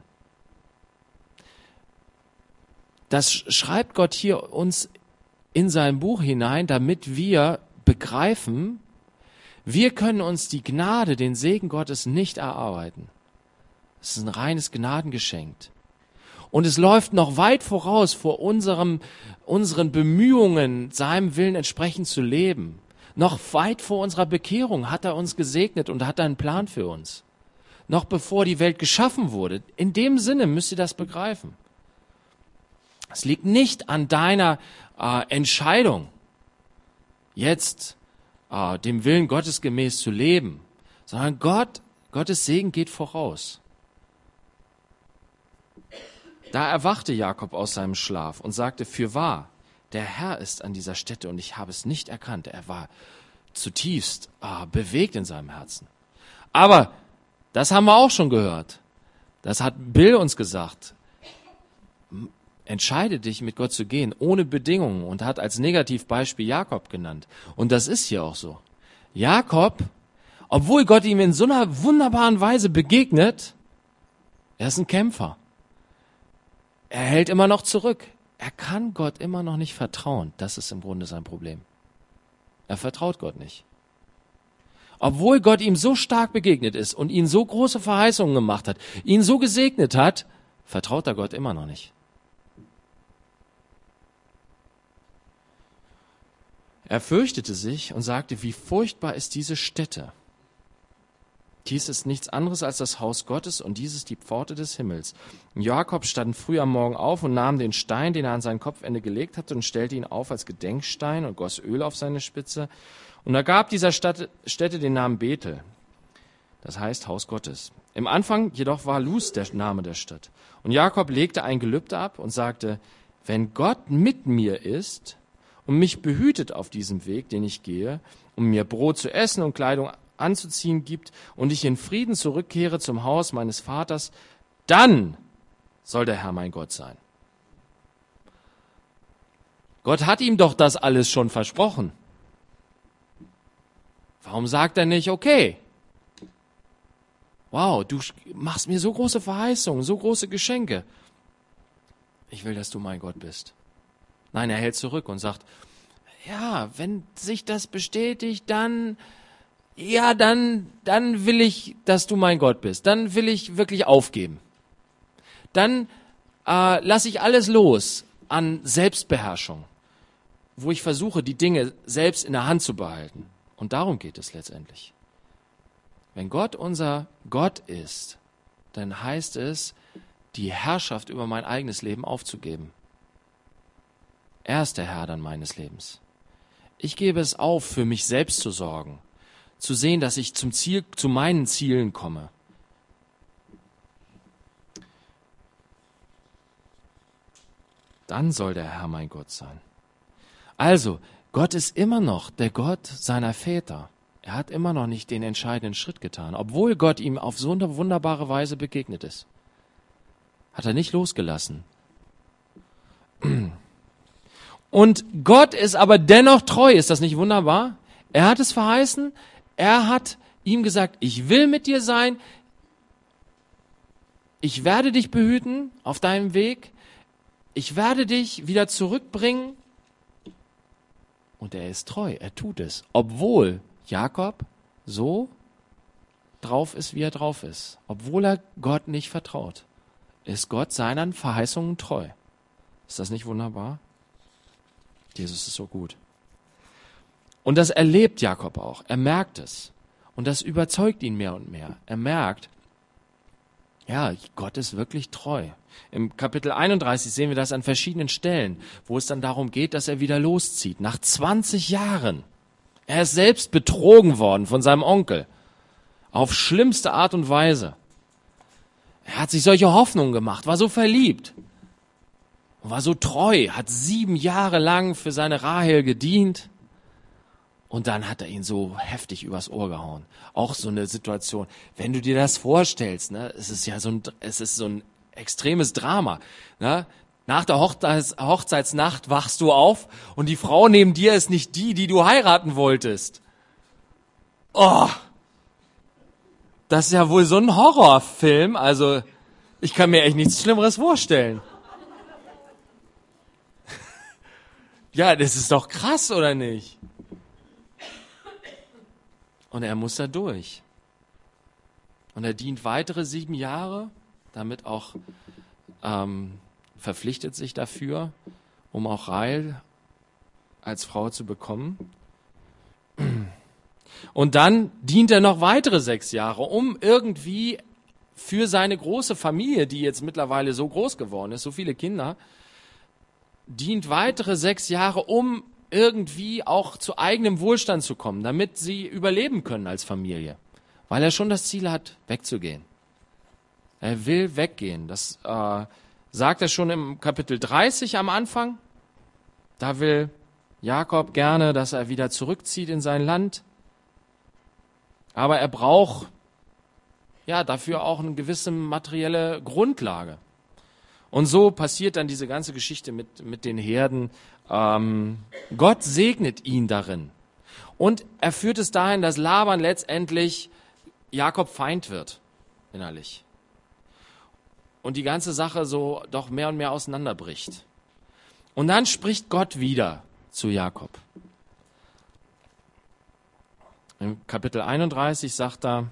Das schreibt Gott hier uns in sein Buch hinein, damit wir begreifen, wir können uns die Gnade, den Segen Gottes nicht erarbeiten. Es ist ein reines Gnadengeschenk. Und es läuft noch weit voraus vor unseren Bemühungen, seinem Willen entsprechend zu leben. Noch weit vor unserer Bekehrung hat er uns gesegnet und hat einen Plan für uns. Noch bevor die Welt geschaffen wurde. In dem Sinne müsst ihr das begreifen. Es liegt nicht an deiner Entscheidung, jetzt dem Willen Gottes gemäß zu leben, sondern Gottes Segen geht voraus. Da erwachte Jakob aus seinem Schlaf und sagte, fürwahr, der Herr ist an dieser Stätte und ich habe es nicht erkannt. Er war zutiefst bewegt in seinem Herzen. Aber das haben wir auch schon gehört. Das hat Bill uns gesagt. Entscheide dich, mit Gott zu gehen, ohne Bedingungen, und hat als Negativbeispiel Jakob genannt. Und das ist hier auch so. Jakob, obwohl Gott ihm in so einer wunderbaren Weise begegnet, er ist ein Kämpfer. Er hält immer noch zurück. Er kann Gott immer noch nicht vertrauen. Das ist im Grunde sein Problem. Er vertraut Gott nicht. Obwohl Gott ihm so stark begegnet ist und ihn so große Verheißungen gemacht hat, ihn so gesegnet hat, vertraut er Gott immer noch nicht. Er fürchtete sich und sagte, wie furchtbar ist diese Stätte. Dies ist nichts anderes als das Haus Gottes und dies ist die Pforte des Himmels. Und Jakob stand früh am Morgen auf und nahm den Stein, den er an sein Kopfende gelegt hatte, und stellte ihn auf als Gedenkstein und goss Öl auf seine Spitze. Und er gab dieser Stätte den Namen Bethel, das heißt Haus Gottes. Im Anfang jedoch war Luz der Name der Stadt. Und Jakob legte ein Gelübde ab und sagte, wenn Gott mit mir ist und mich behütet auf diesem Weg, den ich gehe, und mir Brot zu essen und Kleidung anzuziehen gibt und ich in Frieden zurückkehre zum Haus meines Vaters, dann soll der Herr mein Gott sein. Gott hat ihm doch das alles schon versprochen. Warum sagt er nicht, okay, wow, du machst mir so große Verheißungen, so große Geschenke. Ich will, dass du mein Gott bist. Nein, er hält zurück und sagt, ja, wenn sich das bestätigt, dann will ich, dass du mein Gott bist. Dann will ich wirklich aufgeben. Dann lasse ich alles los an Selbstbeherrschung, wo ich versuche, die Dinge selbst in der Hand zu behalten. Und darum geht es letztendlich. Wenn Gott unser Gott ist, dann heißt es, die Herrschaft über mein eigenes Leben aufzugeben. Er ist der Herr dann meines Lebens. Ich gebe es auf, für mich selbst zu sorgen, zu sehen, dass ich zu meinen Zielen komme. Dann soll der Herr mein Gott sein. Also, Gott ist immer noch der Gott seiner Väter. Er hat immer noch nicht den entscheidenden Schritt getan, obwohl Gott ihm auf so eine wunderbare Weise begegnet ist. Hat er nicht losgelassen. Und Gott ist aber dennoch treu. Ist das nicht wunderbar? Er hat es verheißen. Er hat ihm gesagt, ich will mit dir sein. Ich werde dich behüten auf deinem Weg. Ich werde dich wieder zurückbringen. Und er ist treu. Er tut es. Obwohl Jakob so drauf ist, wie er drauf ist. Obwohl er Gott nicht vertraut, ist Gott seinen Verheißungen treu. Ist das nicht wunderbar? Jesus ist so gut. Und das erlebt Jakob auch. Er merkt es. Und das überzeugt ihn mehr und mehr. Er merkt, ja, Gott ist wirklich treu. Im Kapitel 31 sehen wir das an verschiedenen Stellen, wo es dann darum geht, dass er wieder loszieht. Nach 20 Jahren. Er ist selbst betrogen worden von seinem Onkel. Auf schlimmste Art und Weise. Er hat sich solche Hoffnungen gemacht, war so verliebt. Und war so treu, hat 7 Jahre lang für seine Rahel gedient. Und dann hat er ihn so heftig übers Ohr gehauen. Auch so eine Situation, wenn du dir das vorstellst, ne, es ist so ein extremes Drama, ne? Nach der Hochzeitsnacht wachst du auf und die Frau neben dir ist nicht die, die du heiraten wolltest. Oh, das ist ja wohl so ein Horrorfilm. Also, ich kann mir echt nichts Schlimmeres vorstellen. Ja, das ist doch krass, oder nicht? Und er muss da durch. Und er dient weitere 7 Jahre, damit auch verpflichtet sich dafür, um auch Rahel als Frau zu bekommen. Und dann dient er noch weitere 6 Jahre, um irgendwie für seine große Familie, die jetzt mittlerweile so groß geworden ist, so viele Kinder, dient weitere 6 Jahre, um irgendwie auch zu eigenem Wohlstand zu kommen, damit sie überleben können als Familie. Weil er schon das Ziel hat, wegzugehen. Er will weggehen. Das sagt er schon im Kapitel 30 am Anfang. Da will Jakob gerne, dass er wieder zurückzieht in sein Land. Aber er braucht ja dafür auch eine gewisse materielle Grundlage. Und so passiert dann diese ganze Geschichte mit den Herden. Gott segnet ihn darin. Und er führt es dahin, dass Laban letztendlich Jakob Feind wird, innerlich. Und die ganze Sache so doch mehr und mehr auseinanderbricht. Und dann spricht Gott wieder zu Jakob. Im Kapitel 31 sagt er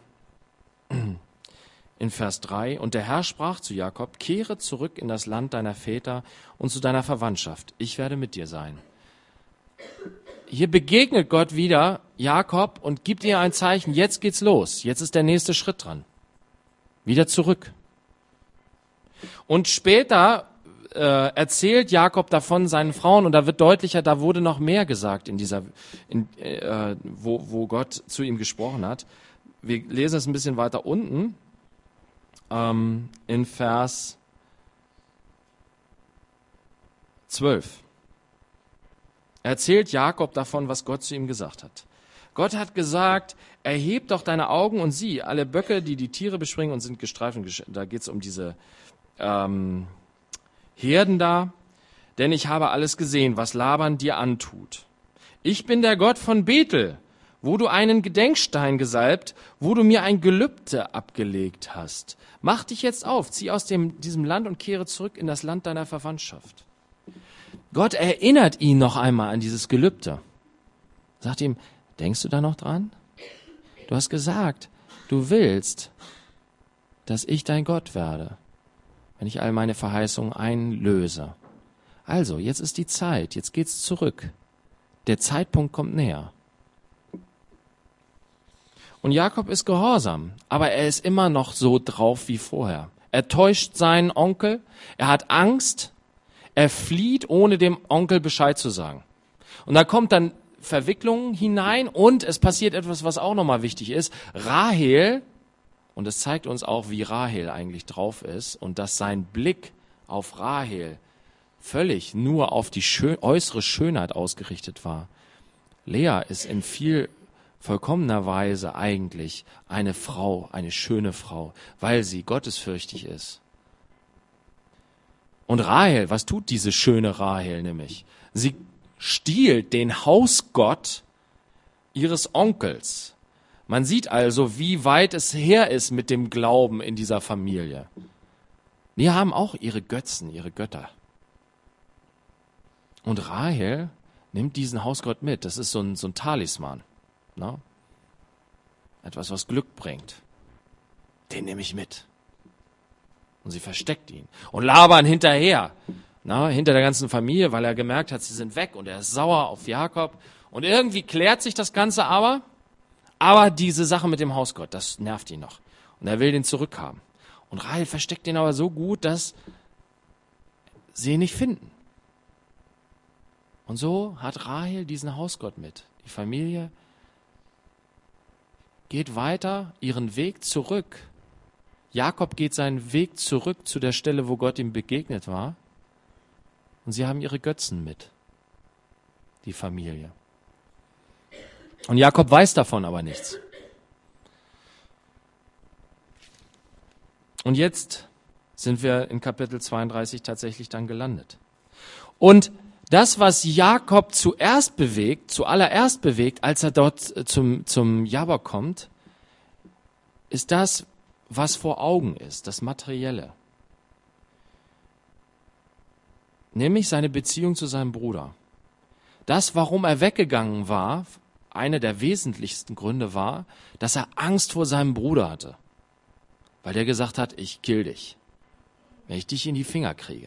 in Vers 3, und der Herr sprach zu Jakob, kehre zurück in das Land deiner Väter und zu deiner Verwandtschaft. Ich werde mit dir sein. Hier begegnet Gott wieder Jakob und gibt ihr ein Zeichen, jetzt geht's los, jetzt ist der nächste Schritt dran. Wieder zurück. Und später erzählt Jakob davon seinen Frauen und da wird deutlicher, da wurde noch mehr gesagt wo Gott zu ihm gesprochen hat. Wir lesen es ein bisschen weiter unten in Vers 12. Erzählt Jakob davon, was Gott zu ihm gesagt hat. Gott hat gesagt, erheb doch deine Augen und sieh, alle Böcke, die die Tiere bespringen und sind gestreift. Da geht es um diese Herden da. Denn ich habe alles gesehen, was Laban dir antut. Ich bin der Gott von Bethel, wo du einen Gedenkstein gesalbt, wo du mir ein Gelübde abgelegt hast. Mach dich jetzt auf, zieh aus diesem Land und kehre zurück in das Land deiner Verwandtschaft. Gott erinnert ihn noch einmal an dieses Gelübde. Sagt ihm, denkst du da noch dran? Du hast gesagt, du willst, dass ich dein Gott werde, wenn ich all meine Verheißungen einlöse. Also, jetzt ist die Zeit, jetzt geht's zurück. Der Zeitpunkt kommt näher. Und Jakob ist gehorsam, aber er ist immer noch so drauf wie vorher. Er täuscht seinen Onkel, er hat Angst, er flieht, ohne dem Onkel Bescheid zu sagen. Und da kommt dann Verwicklung hinein und es passiert etwas, was auch nochmal wichtig ist. Rahel, und es zeigt uns auch, wie Rahel eigentlich drauf ist und dass sein Blick auf Rahel völlig nur auf die äußere Schönheit ausgerichtet war. Lea ist in viel vollkommener Weise eigentlich eine Frau, eine schöne Frau, weil sie gottesfürchtig ist. Und Rahel, was tut diese schöne Rahel nämlich? Sie stiehlt den Hausgott ihres Onkels. Man sieht also, wie weit es her ist mit dem Glauben in dieser Familie. Die haben auch ihre Götzen, ihre Götter. Und Rahel nimmt diesen Hausgott mit. Das ist so ein Talisman. Na? Etwas, was Glück bringt. Den nehme ich mit. Und sie versteckt ihn. Und Laban hinterher, hinter der ganzen Familie, weil er gemerkt hat, sie sind weg und er ist sauer auf Jakob. Und irgendwie klärt sich das Ganze aber diese Sache mit dem Hausgott, das nervt ihn noch. Und er will den zurückhaben. Und Rahel versteckt ihn aber so gut, dass sie ihn nicht finden. Und so hat Rahel diesen Hausgott mit. Die Familie geht weiter ihren Weg zurück. Jakob geht seinen Weg zurück zu der Stelle, wo Gott ihm begegnet war. Und sie haben ihre Götzen mit. Die Familie. Und Jakob weiß davon aber nichts. Und jetzt sind wir in Kapitel 32 tatsächlich dann gelandet. Und das, was Jakob zuallererst bewegt, als er dort zum Jabok kommt, ist das, was vor Augen ist, das Materielle. Nämlich seine Beziehung zu seinem Bruder. Das, warum er weggegangen war, einer der wesentlichsten Gründe war, dass er Angst vor seinem Bruder hatte. Weil der gesagt hat, ich kill dich, wenn ich dich in die Finger kriege.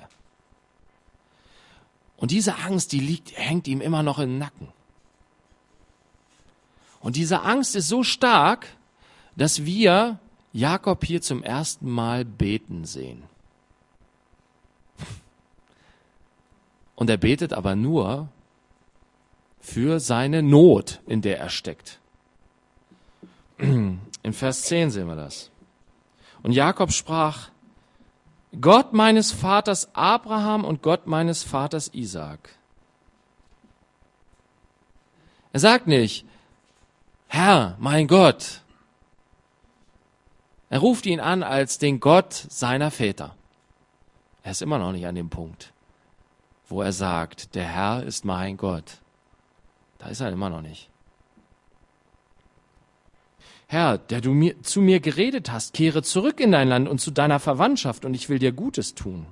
Und diese Angst, hängt ihm immer noch im Nacken. Und diese Angst ist so stark, dass wir Jakob hier zum ersten Mal beten sehen. Und er betet aber nur für seine Not, in der er steckt. In Vers 10 sehen wir das. Und Jakob sprach, Gott meines Vaters Abraham und Gott meines Vaters Isaak. Er sagt nicht, Herr, mein Gott. Er ruft ihn an als den Gott seiner Väter. Er ist immer noch nicht an dem Punkt, wo er sagt, der Herr ist mein Gott. Da ist er immer noch nicht. Herr, der du zu mir geredet hast, kehre zurück in dein Land und zu deiner Verwandtschaft und ich will dir Gutes tun.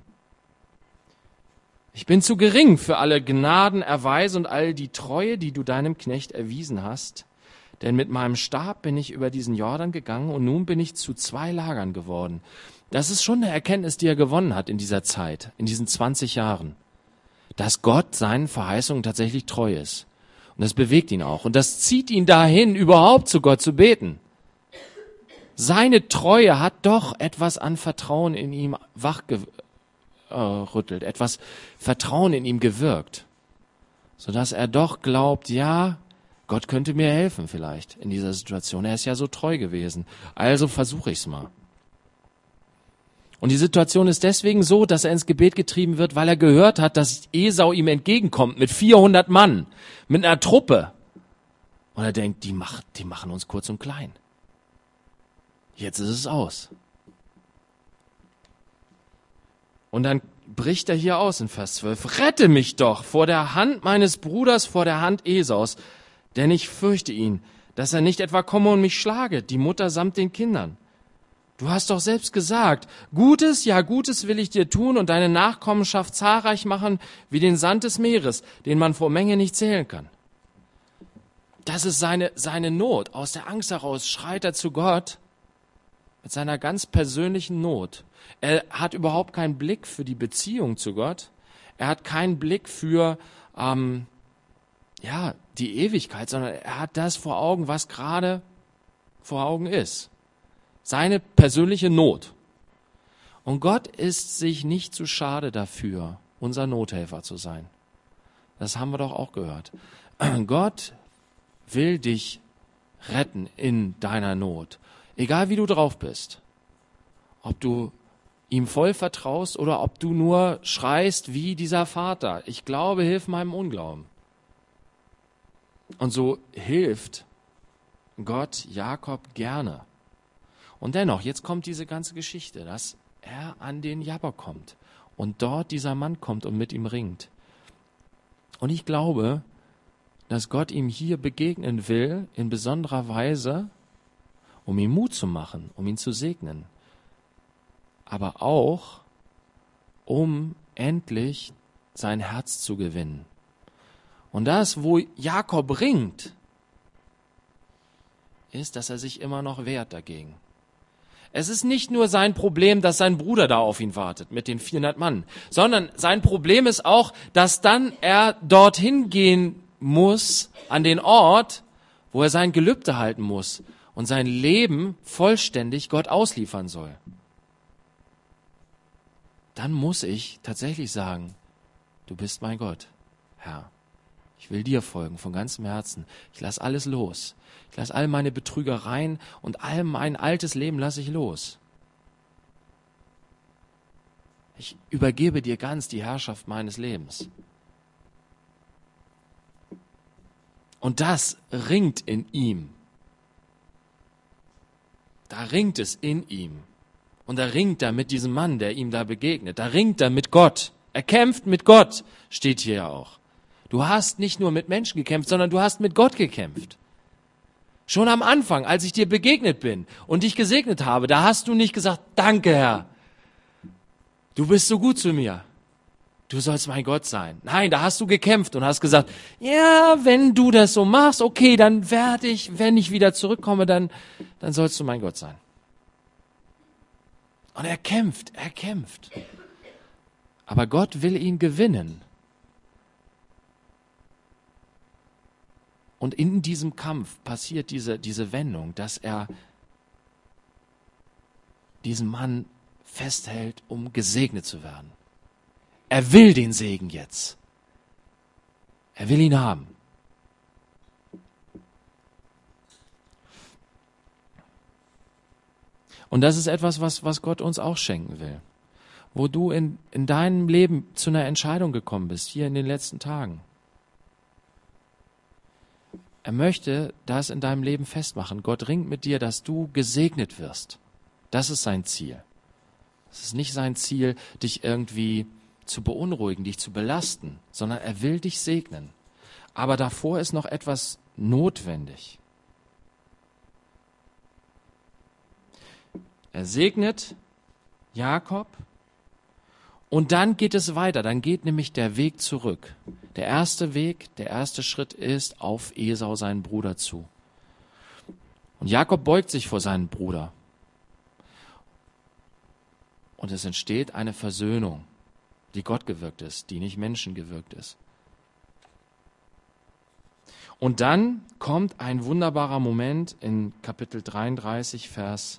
Ich bin zu gering für alle Gnadenerweise und all die Treue, die du deinem Knecht erwiesen hast. Denn mit meinem Stab bin ich über diesen Jordan gegangen und nun bin ich zu 2 Lagern geworden. Das ist schon eine Erkenntnis, die er gewonnen hat in dieser Zeit, in diesen 20 Jahren. Dass Gott seinen Verheißungen tatsächlich treu ist. Und das bewegt ihn auch. Und das zieht ihn dahin, überhaupt zu Gott zu beten. Seine Treue hat doch etwas an Vertrauen in ihm wachgerüttelt, etwas Vertrauen in ihm gewirkt, sodass er doch glaubt, ja, Gott könnte mir helfen vielleicht in dieser Situation. Er ist ja so treu gewesen, also versuche ich's mal. Und die Situation ist deswegen so, dass er ins Gebet getrieben wird, weil er gehört hat, dass Esau ihm entgegenkommt mit 400 Mann, mit einer Truppe. Und er denkt, die machen uns kurz und klein. Jetzt ist es aus. Und dann bricht er hier aus in Vers 12. Rette mich doch vor der Hand meines Bruders, vor der Hand Esaus, denn ich fürchte ihn, dass er nicht etwa komme und mich schlage, die Mutter samt den Kindern. Du hast doch selbst gesagt, Gutes, ja Gutes will ich dir tun und deine Nachkommenschaft zahlreich machen wie den Sand des Meeres, den man vor Menge nicht zählen kann. Das ist seine Not. Aus der Angst heraus schreit er zu Gott mit seiner ganz persönlichen Not. Er hat überhaupt keinen Blick für die Beziehung zu Gott. Er hat keinen Blick für die Ewigkeit, sondern er hat das vor Augen, was gerade vor Augen ist. Seine persönliche Not. Und Gott ist sich nicht zu schade dafür, unser Nothelfer zu sein. Das haben wir doch auch gehört. Gott will dich retten in deiner Not. Egal wie du drauf bist. Ob du ihm voll vertraust oder ob du nur schreist wie dieser Vater. Ich glaube, hilf meinem Unglauben. Und so hilft Gott Jakob gerne. Und dennoch, jetzt kommt diese ganze Geschichte, dass er an den Jabbok kommt und dort dieser Mann kommt und mit ihm ringt. Und ich glaube, dass Gott ihm hier begegnen will in besonderer Weise, um ihm Mut zu machen, um ihn zu segnen, aber auch, um endlich sein Herz zu gewinnen. Und das, wo Jakob ringt, ist, dass er sich immer noch wehrt dagegen. Es ist nicht nur sein Problem, dass sein Bruder da auf ihn wartet mit den 400 Mann, sondern sein Problem ist auch, dass dann er dorthin gehen muss, an den Ort, wo er sein Gelübde halten muss und sein Leben vollständig Gott ausliefern soll. Dann muss ich tatsächlich sagen, du bist mein Gott, Herr. Ich will dir folgen von ganzem Herzen. Ich lasse alles los. Ich lasse all meine Betrügereien und all mein altes Leben lasse ich los. Ich übergebe dir ganz die Herrschaft meines Lebens. Und das ringt in ihm. Da ringt es in ihm. Und da ringt er mit diesem Mann, der ihm da begegnet. Da ringt er mit Gott. Er kämpft mit Gott, steht hier ja auch. Du hast nicht nur mit Menschen gekämpft, sondern du hast mit Gott gekämpft. Schon am Anfang, als ich dir begegnet bin und dich gesegnet habe, da hast du nicht gesagt, danke Herr, du bist so gut zu mir, du sollst mein Gott sein. Nein, da hast du gekämpft und hast gesagt, ja, wenn du das so machst, okay, dann werde ich, wenn ich wieder zurückkomme, dann sollst du mein Gott sein. Und er kämpft. Aber Gott will ihn gewinnen. Und in diesem Kampf passiert diese Wendung, dass er diesen Mann festhält, um gesegnet zu werden. Er will den Segen jetzt. Er will ihn haben. Und das ist etwas, was Gott uns auch schenken will. Wo du in deinem Leben zu einer Entscheidung gekommen bist, hier in den letzten Tagen. Er möchte das in deinem Leben festmachen. Gott ringt mit dir, dass du gesegnet wirst. Das ist sein Ziel. Es ist nicht sein Ziel, dich irgendwie zu beunruhigen, dich zu belasten, sondern er will dich segnen. Aber davor ist noch etwas notwendig. Er segnet Jakob und dann geht es weiter. Dann geht nämlich der Weg zurück. Der erste Schritt ist auf Esau, seinen Bruder, zu. Und Jakob beugt sich vor seinen Bruder. Und es entsteht eine Versöhnung, die Gott gewirkt ist, die nicht Menschen gewirkt ist. Und dann kommt ein wunderbarer Moment in Kapitel 33, Vers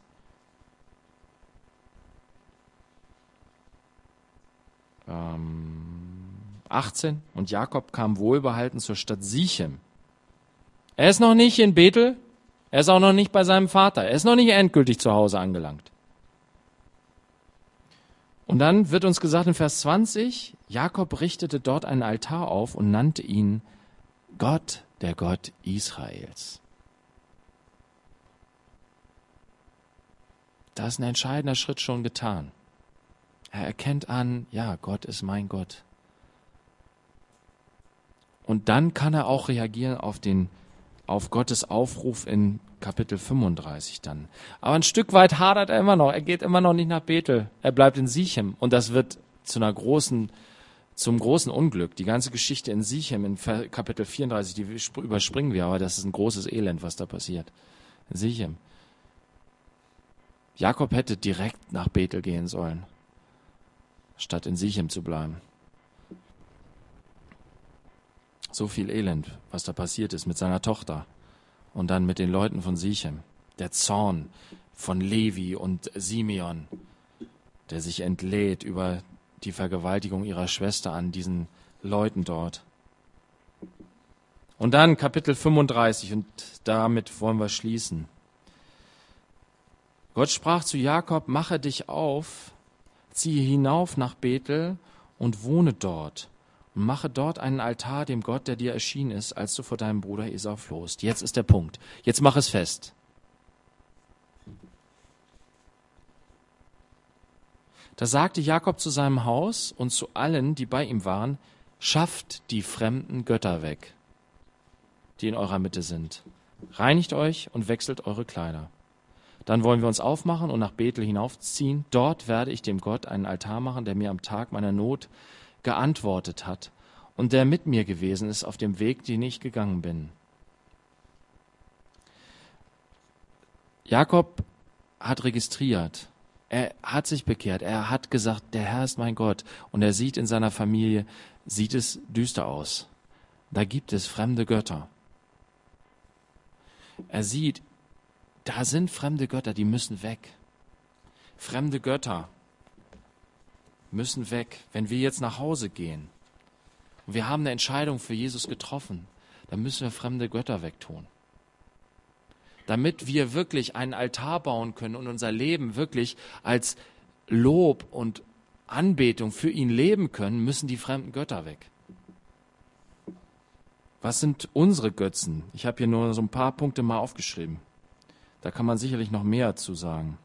18. Und Jakob kam wohlbehalten zur Stadt Sichem. Er ist noch nicht in Bethel, er ist auch noch nicht bei seinem Vater, er ist noch nicht endgültig zu Hause angelangt. Und dann wird uns gesagt in Vers 20, Jakob richtete dort einen Altar auf und nannte ihn Gott, der Gott Israels. Da ist ein entscheidender Schritt schon getan. Er erkennt an, ja, Gott ist mein Gott. Und dann kann er auch reagieren auf Gottes Aufruf in Kapitel 35 dann. Aber ein Stück weit hadert er immer noch. Er geht immer noch nicht nach Bethel. Er bleibt in Sichem. Und das wird zum großen Unglück. Die ganze Geschichte in Sichem in Kapitel 34, die überspringen wir, aber das ist ein großes Elend, was da passiert. In Sichem. Jakob hätte direkt nach Bethel gehen sollen, statt in Sichem zu bleiben. So viel Elend, was da passiert ist mit seiner Tochter und dann mit den Leuten von Sichem. Der Zorn von Levi und Simeon, der sich entlädt über die Vergewaltigung ihrer Schwester an diesen Leuten dort. Und dann Kapitel 35, und damit wollen wir schließen. Gott sprach zu Jakob, mache dich auf, ziehe hinauf nach Bethel und wohne dort. Und mache dort einen Altar dem Gott, der dir erschienen ist, als du vor deinem Bruder Esau flohst. Jetzt ist der Punkt. Jetzt mach es fest. Da sagte Jakob zu seinem Haus und zu allen, die bei ihm waren, schafft die fremden Götter weg, die in eurer Mitte sind. Reinigt euch und wechselt eure Kleider. Dann wollen wir uns aufmachen und nach Bethel hinaufziehen. Dort werde ich dem Gott einen Altar machen, der mir am Tag meiner Not geantwortet hat und der mit mir gewesen ist auf dem Weg, den ich gegangen bin. Jakob hat registriert, er hat sich bekehrt, er hat gesagt, der Herr ist mein Gott, und er sieht in seiner Familie, sieht es düster aus. Da gibt es fremde Götter. Er sieht, da sind fremde Götter, die müssen weg. Fremde Götter müssen weg. Wenn wir jetzt nach Hause gehen und wir haben eine Entscheidung für Jesus getroffen, dann müssen wir fremde Götter wegtun. Damit wir wirklich einen Altar bauen können und unser Leben wirklich als Lob und Anbetung für ihn leben können, müssen die fremden Götter weg. Was sind unsere Götzen? Ich habe hier nur so ein paar Punkte mal aufgeschrieben. Da kann man sicherlich noch mehr zu sagen.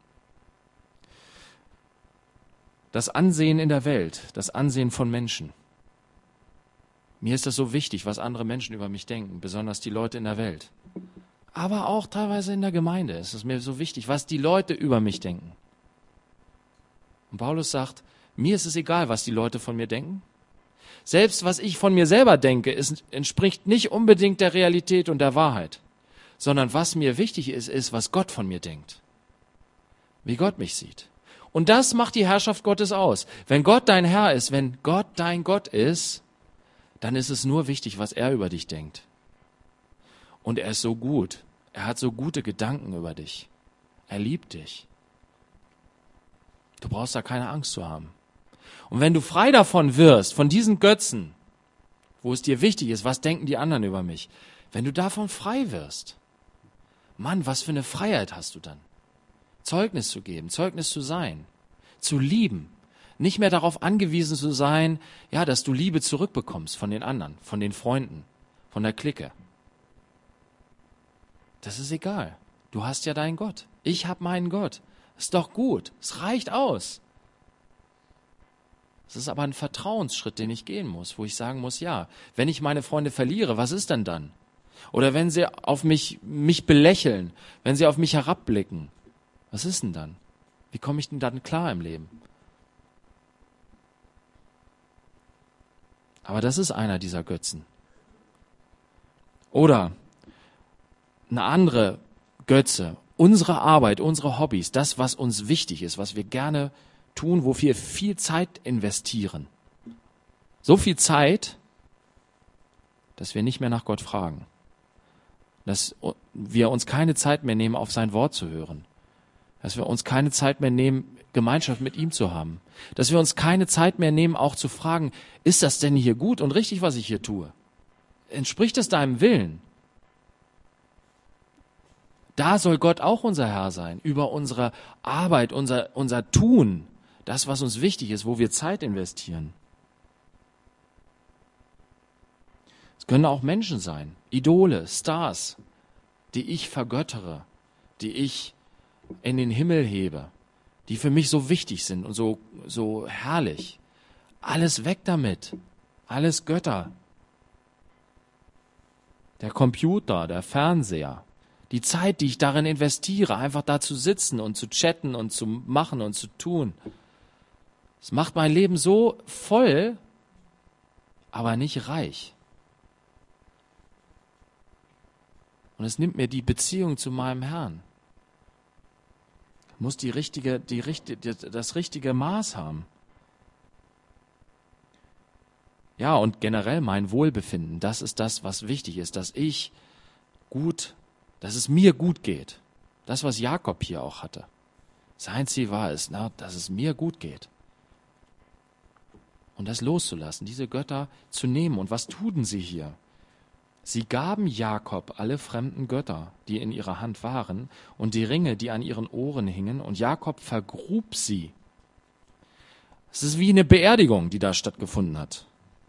Das Ansehen in der Welt, das Ansehen von Menschen. Mir ist das so wichtig, was andere Menschen über mich denken, besonders die Leute in der Welt. Aber auch teilweise in der Gemeinde ist es mir so wichtig, was die Leute über mich denken. Und Paulus sagt, mir ist es egal, was die Leute von mir denken. Selbst was ich von mir selber denke, entspricht nicht unbedingt der Realität und der Wahrheit, sondern was mir wichtig ist, was Gott von mir denkt, wie Gott mich sieht. Und das macht die Herrschaft Gottes aus. Wenn Gott dein Herr ist, wenn Gott dein Gott ist, dann ist es nur wichtig, was er über dich denkt. Und er ist so gut. Er hat so gute Gedanken über dich. Er liebt dich. Du brauchst da keine Angst zu haben. Und wenn du frei davon wirst, von diesen Götzen, wo es dir wichtig ist, was denken die anderen über mich, wenn du davon frei wirst, Mann, was für eine Freiheit hast du dann? Zeugnis zu geben, Zeugnis zu sein, zu lieben, nicht mehr darauf angewiesen zu sein, ja, dass du Liebe zurückbekommst von den anderen, von den Freunden, von der Clique. Das ist egal. Du hast ja deinen Gott. Ich habe meinen Gott. Ist doch gut. Es reicht aus. Es ist aber ein Vertrauensschritt, den ich gehen muss, wo ich sagen muss, ja, wenn ich meine Freunde verliere, was ist denn dann? Oder wenn sie auf mich belächeln, wenn sie auf mich herabblicken, was ist denn dann? Wie komme ich denn dann klar im Leben? Aber das ist einer dieser Götzen. Oder eine andere Götze, unsere Arbeit, unsere Hobbys, das, was uns wichtig ist, was wir gerne tun, wo wir viel Zeit investieren. So viel Zeit, dass wir nicht mehr nach Gott fragen. dass wir uns keine Zeit mehr nehmen, auf sein Wort zu hören. Dass wir uns keine Zeit mehr nehmen, Gemeinschaft mit ihm zu haben. Dass wir uns keine Zeit mehr nehmen, auch zu fragen, ist das denn hier gut und richtig, was ich hier tue? Entspricht es deinem Willen? Da soll Gott auch unser Herr sein, über unsere Arbeit, unser Tun, das, was uns wichtig ist, wo wir Zeit investieren. Es können auch Menschen sein, Idole, Stars, die ich vergöttere, die ich in den Himmel hebe, die für mich so wichtig sind und so herrlich. Alles weg damit, alles Götter. Der Computer, der Fernseher, die Zeit, die ich darin investiere, einfach da zu sitzen und zu chatten und zu machen und zu tun. Es macht mein Leben so voll, aber nicht reich. Und es nimmt mir die Beziehung zu meinem Herrn. Ich muss das richtige Maß haben. Ja, und generell mein Wohlbefinden, das ist das, was wichtig ist, dass es mir gut geht. Das, was Jakob hier auch hatte. Sein Ziel war es, dass es mir gut geht. Und das loszulassen, diese Götter zu nehmen. Und was tun sie hier? Sie gaben Jakob alle fremden Götter, die in ihrer Hand waren, und die Ringe, die an ihren Ohren hingen, und Jakob vergrub sie. Es ist wie eine Beerdigung, die da stattgefunden hat.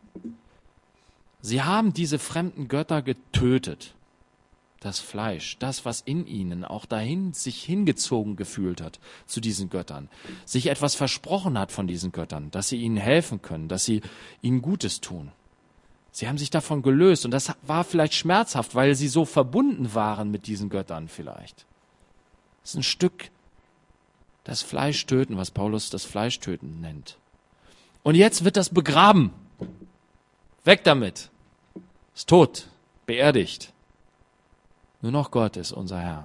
Sie haben diese fremden Götter getötet. Das Fleisch, das, was in ihnen auch dahin sich hingezogen gefühlt hat zu diesen Göttern, sich etwas versprochen hat von diesen Göttern, dass sie ihnen helfen können, dass sie ihnen Gutes tun. Sie haben sich davon gelöst und das war vielleicht schmerzhaft, weil sie so verbunden waren mit diesen Göttern vielleicht. Das ist ein Stück das Fleisch töten, was Paulus das Fleisch töten nennt. Und jetzt wird das begraben. Weg damit. Ist tot, beerdigt. Nur noch Gott ist unser Herr.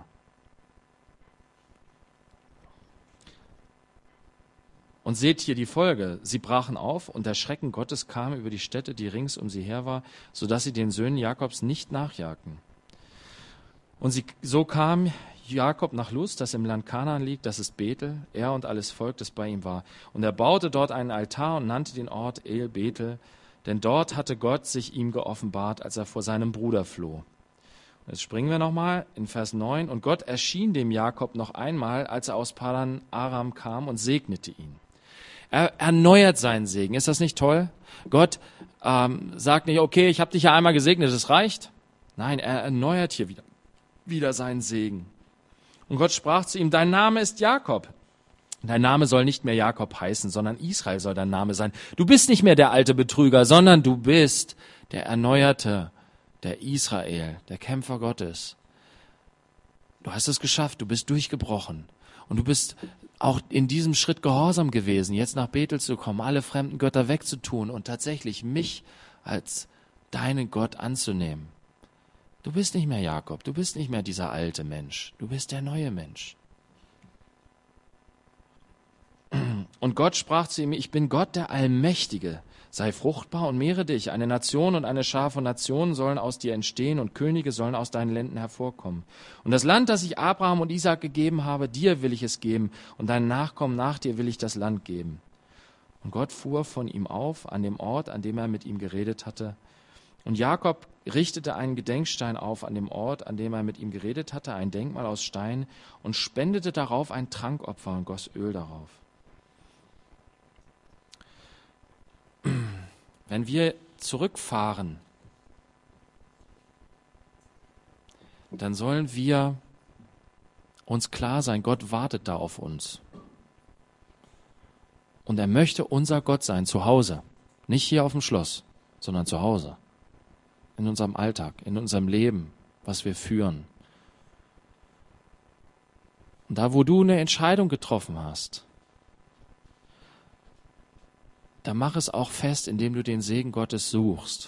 Und seht hier die Folge. Sie brachen auf und der Schrecken Gottes kam über die Städte, die rings um sie her war, sodass sie den Söhnen Jakobs nicht nachjagten. Und so kam Jakob nach Luz, das im Land Kanaan liegt, das ist Bethel, er und alles Volk, das bei ihm war. Und er baute dort einen Altar und nannte den Ort El Bethel, denn dort hatte Gott sich ihm geoffenbart, als er vor seinem Bruder floh. Jetzt springen wir nochmal in Vers 9. Und Gott erschien dem Jakob noch einmal, als er aus Padan Aram kam und segnete ihn. Er erneuert seinen Segen. Ist das nicht toll? Gott sagt nicht, okay, ich habe dich ja einmal gesegnet, es reicht. Nein, er erneuert hier wieder seinen Segen. Und Gott sprach zu ihm, dein Name ist Jakob. Dein Name soll nicht mehr Jakob heißen, sondern Israel soll dein Name sein. Du bist nicht mehr der alte Betrüger, sondern du bist der Erneuerte, der Israel, der Kämpfer Gottes. Du hast es geschafft, du bist durchgebrochen. Und du bist auch in diesem Schritt gehorsam gewesen, jetzt nach Bethel zu kommen, alle fremden Götter wegzutun und tatsächlich mich als deinen Gott anzunehmen. Du bist nicht mehr Jakob, du bist nicht mehr dieser alte Mensch, du bist der neue Mensch. Und Gott sprach zu ihm, ich bin Gott der Allmächtige. Sei fruchtbar und mehre dich. Eine Nation und eine Schar von Nationen sollen aus dir entstehen und Könige sollen aus deinen Lenden hervorkommen. Und das Land, das ich Abraham und Isaak gegeben habe, dir will ich es geben und deinen Nachkommen nach dir will ich das Land geben. Und Gott fuhr von ihm auf an dem Ort, an dem er mit ihm geredet hatte. Und Jakob richtete einen Gedenkstein auf an dem Ort, an dem er mit ihm geredet hatte, ein Denkmal aus Stein und spendete darauf ein Trankopfer und goss Öl darauf. Wenn wir zurückfahren, dann sollen wir uns klar sein, Gott wartet da auf uns. Und er möchte unser Gott sein, zu Hause. Nicht hier auf dem Schloss, sondern zu Hause. In unserem Alltag, in unserem Leben, was wir führen. Und da, wo du eine Entscheidung getroffen hast, da mach es auch fest, indem du den Segen Gottes suchst.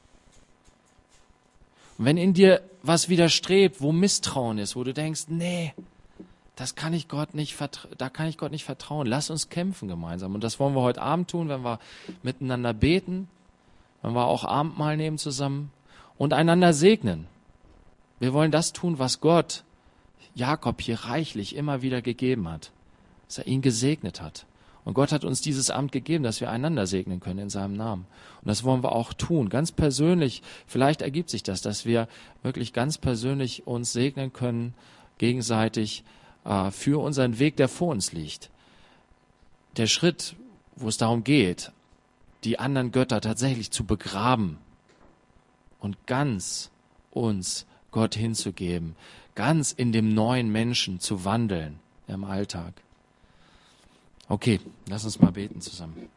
Und wenn in dir was widerstrebt, wo Misstrauen ist, wo du denkst, nee, da kann ich Gott nicht vertrauen. Lass uns kämpfen gemeinsam. Und das wollen wir heute Abend tun, wenn wir miteinander beten, wenn wir auch Abendmahl nehmen zusammen und einander segnen. Wir wollen das tun, was Gott Jakob hier reichlich immer wieder gegeben hat, dass er ihn gesegnet hat. Und Gott hat uns dieses Amt gegeben, dass wir einander segnen können in seinem Namen. Und das wollen wir auch tun, ganz persönlich. Vielleicht ergibt sich das, dass wir wirklich ganz persönlich uns segnen können, gegenseitig für unseren Weg, der vor uns liegt. Der Schritt, wo es darum geht, die anderen Götter tatsächlich zu begraben und ganz uns Gott hinzugeben, ganz in dem neuen Menschen zu wandeln im Alltag. Okay, lass uns mal beten zusammen.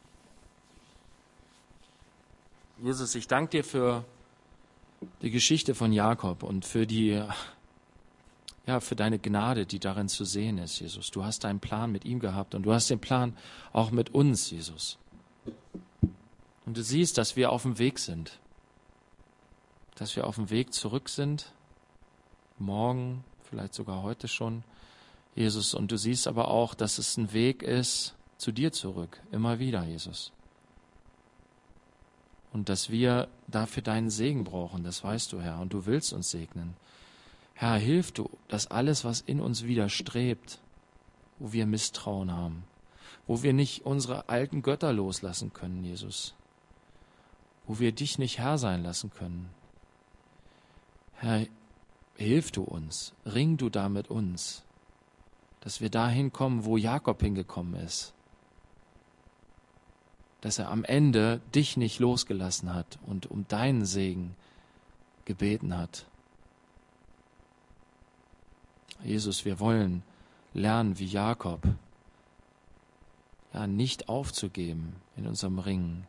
Jesus, ich danke dir für die Geschichte von Jakob und für für deine Gnade, die darin zu sehen ist, Jesus. Du hast einen Plan mit ihm gehabt und du hast den Plan auch mit uns, Jesus. Und du siehst, dass wir auf dem Weg sind. Dass wir auf dem Weg zurück sind. Morgen, vielleicht sogar heute schon, Jesus. Und du siehst aber auch, dass es ein Weg ist zu dir zurück. Immer wieder, Jesus. Und dass wir dafür deinen Segen brauchen, das weißt du, Herr. Und du willst uns segnen. Herr, hilf du, dass alles, was in uns widerstrebt, wo wir Misstrauen haben, wo wir nicht unsere alten Götter loslassen können, Jesus, wo wir dich nicht Herr sein lassen können. Herr, hilf du uns, ring du da mit uns, dass wir dahin kommen, wo Jakob hingekommen ist, dass er am Ende dich nicht losgelassen hat und um deinen Segen gebeten hat. Jesus, wir wollen lernen wie Jakob, nicht aufzugeben in unserem Ringen,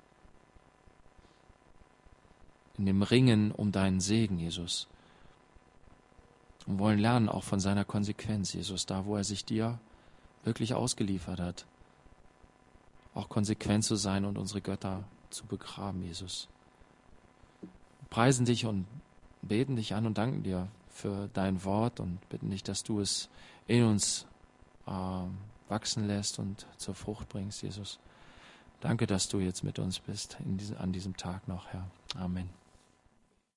in dem Ringen um deinen Segen, Jesus. Und wollen lernen auch von seiner Konsequenz, Jesus, da wo er sich dir wirklich ausgeliefert hat, auch konsequent zu sein und unsere Götter zu begraben, Jesus. Wir preisen dich und beten dich an und danken dir für dein Wort und bitten dich, dass du es in uns wachsen lässt und zur Frucht bringst, Jesus. Danke, dass du jetzt mit uns bist an diesem Tag noch, Herr. Amen.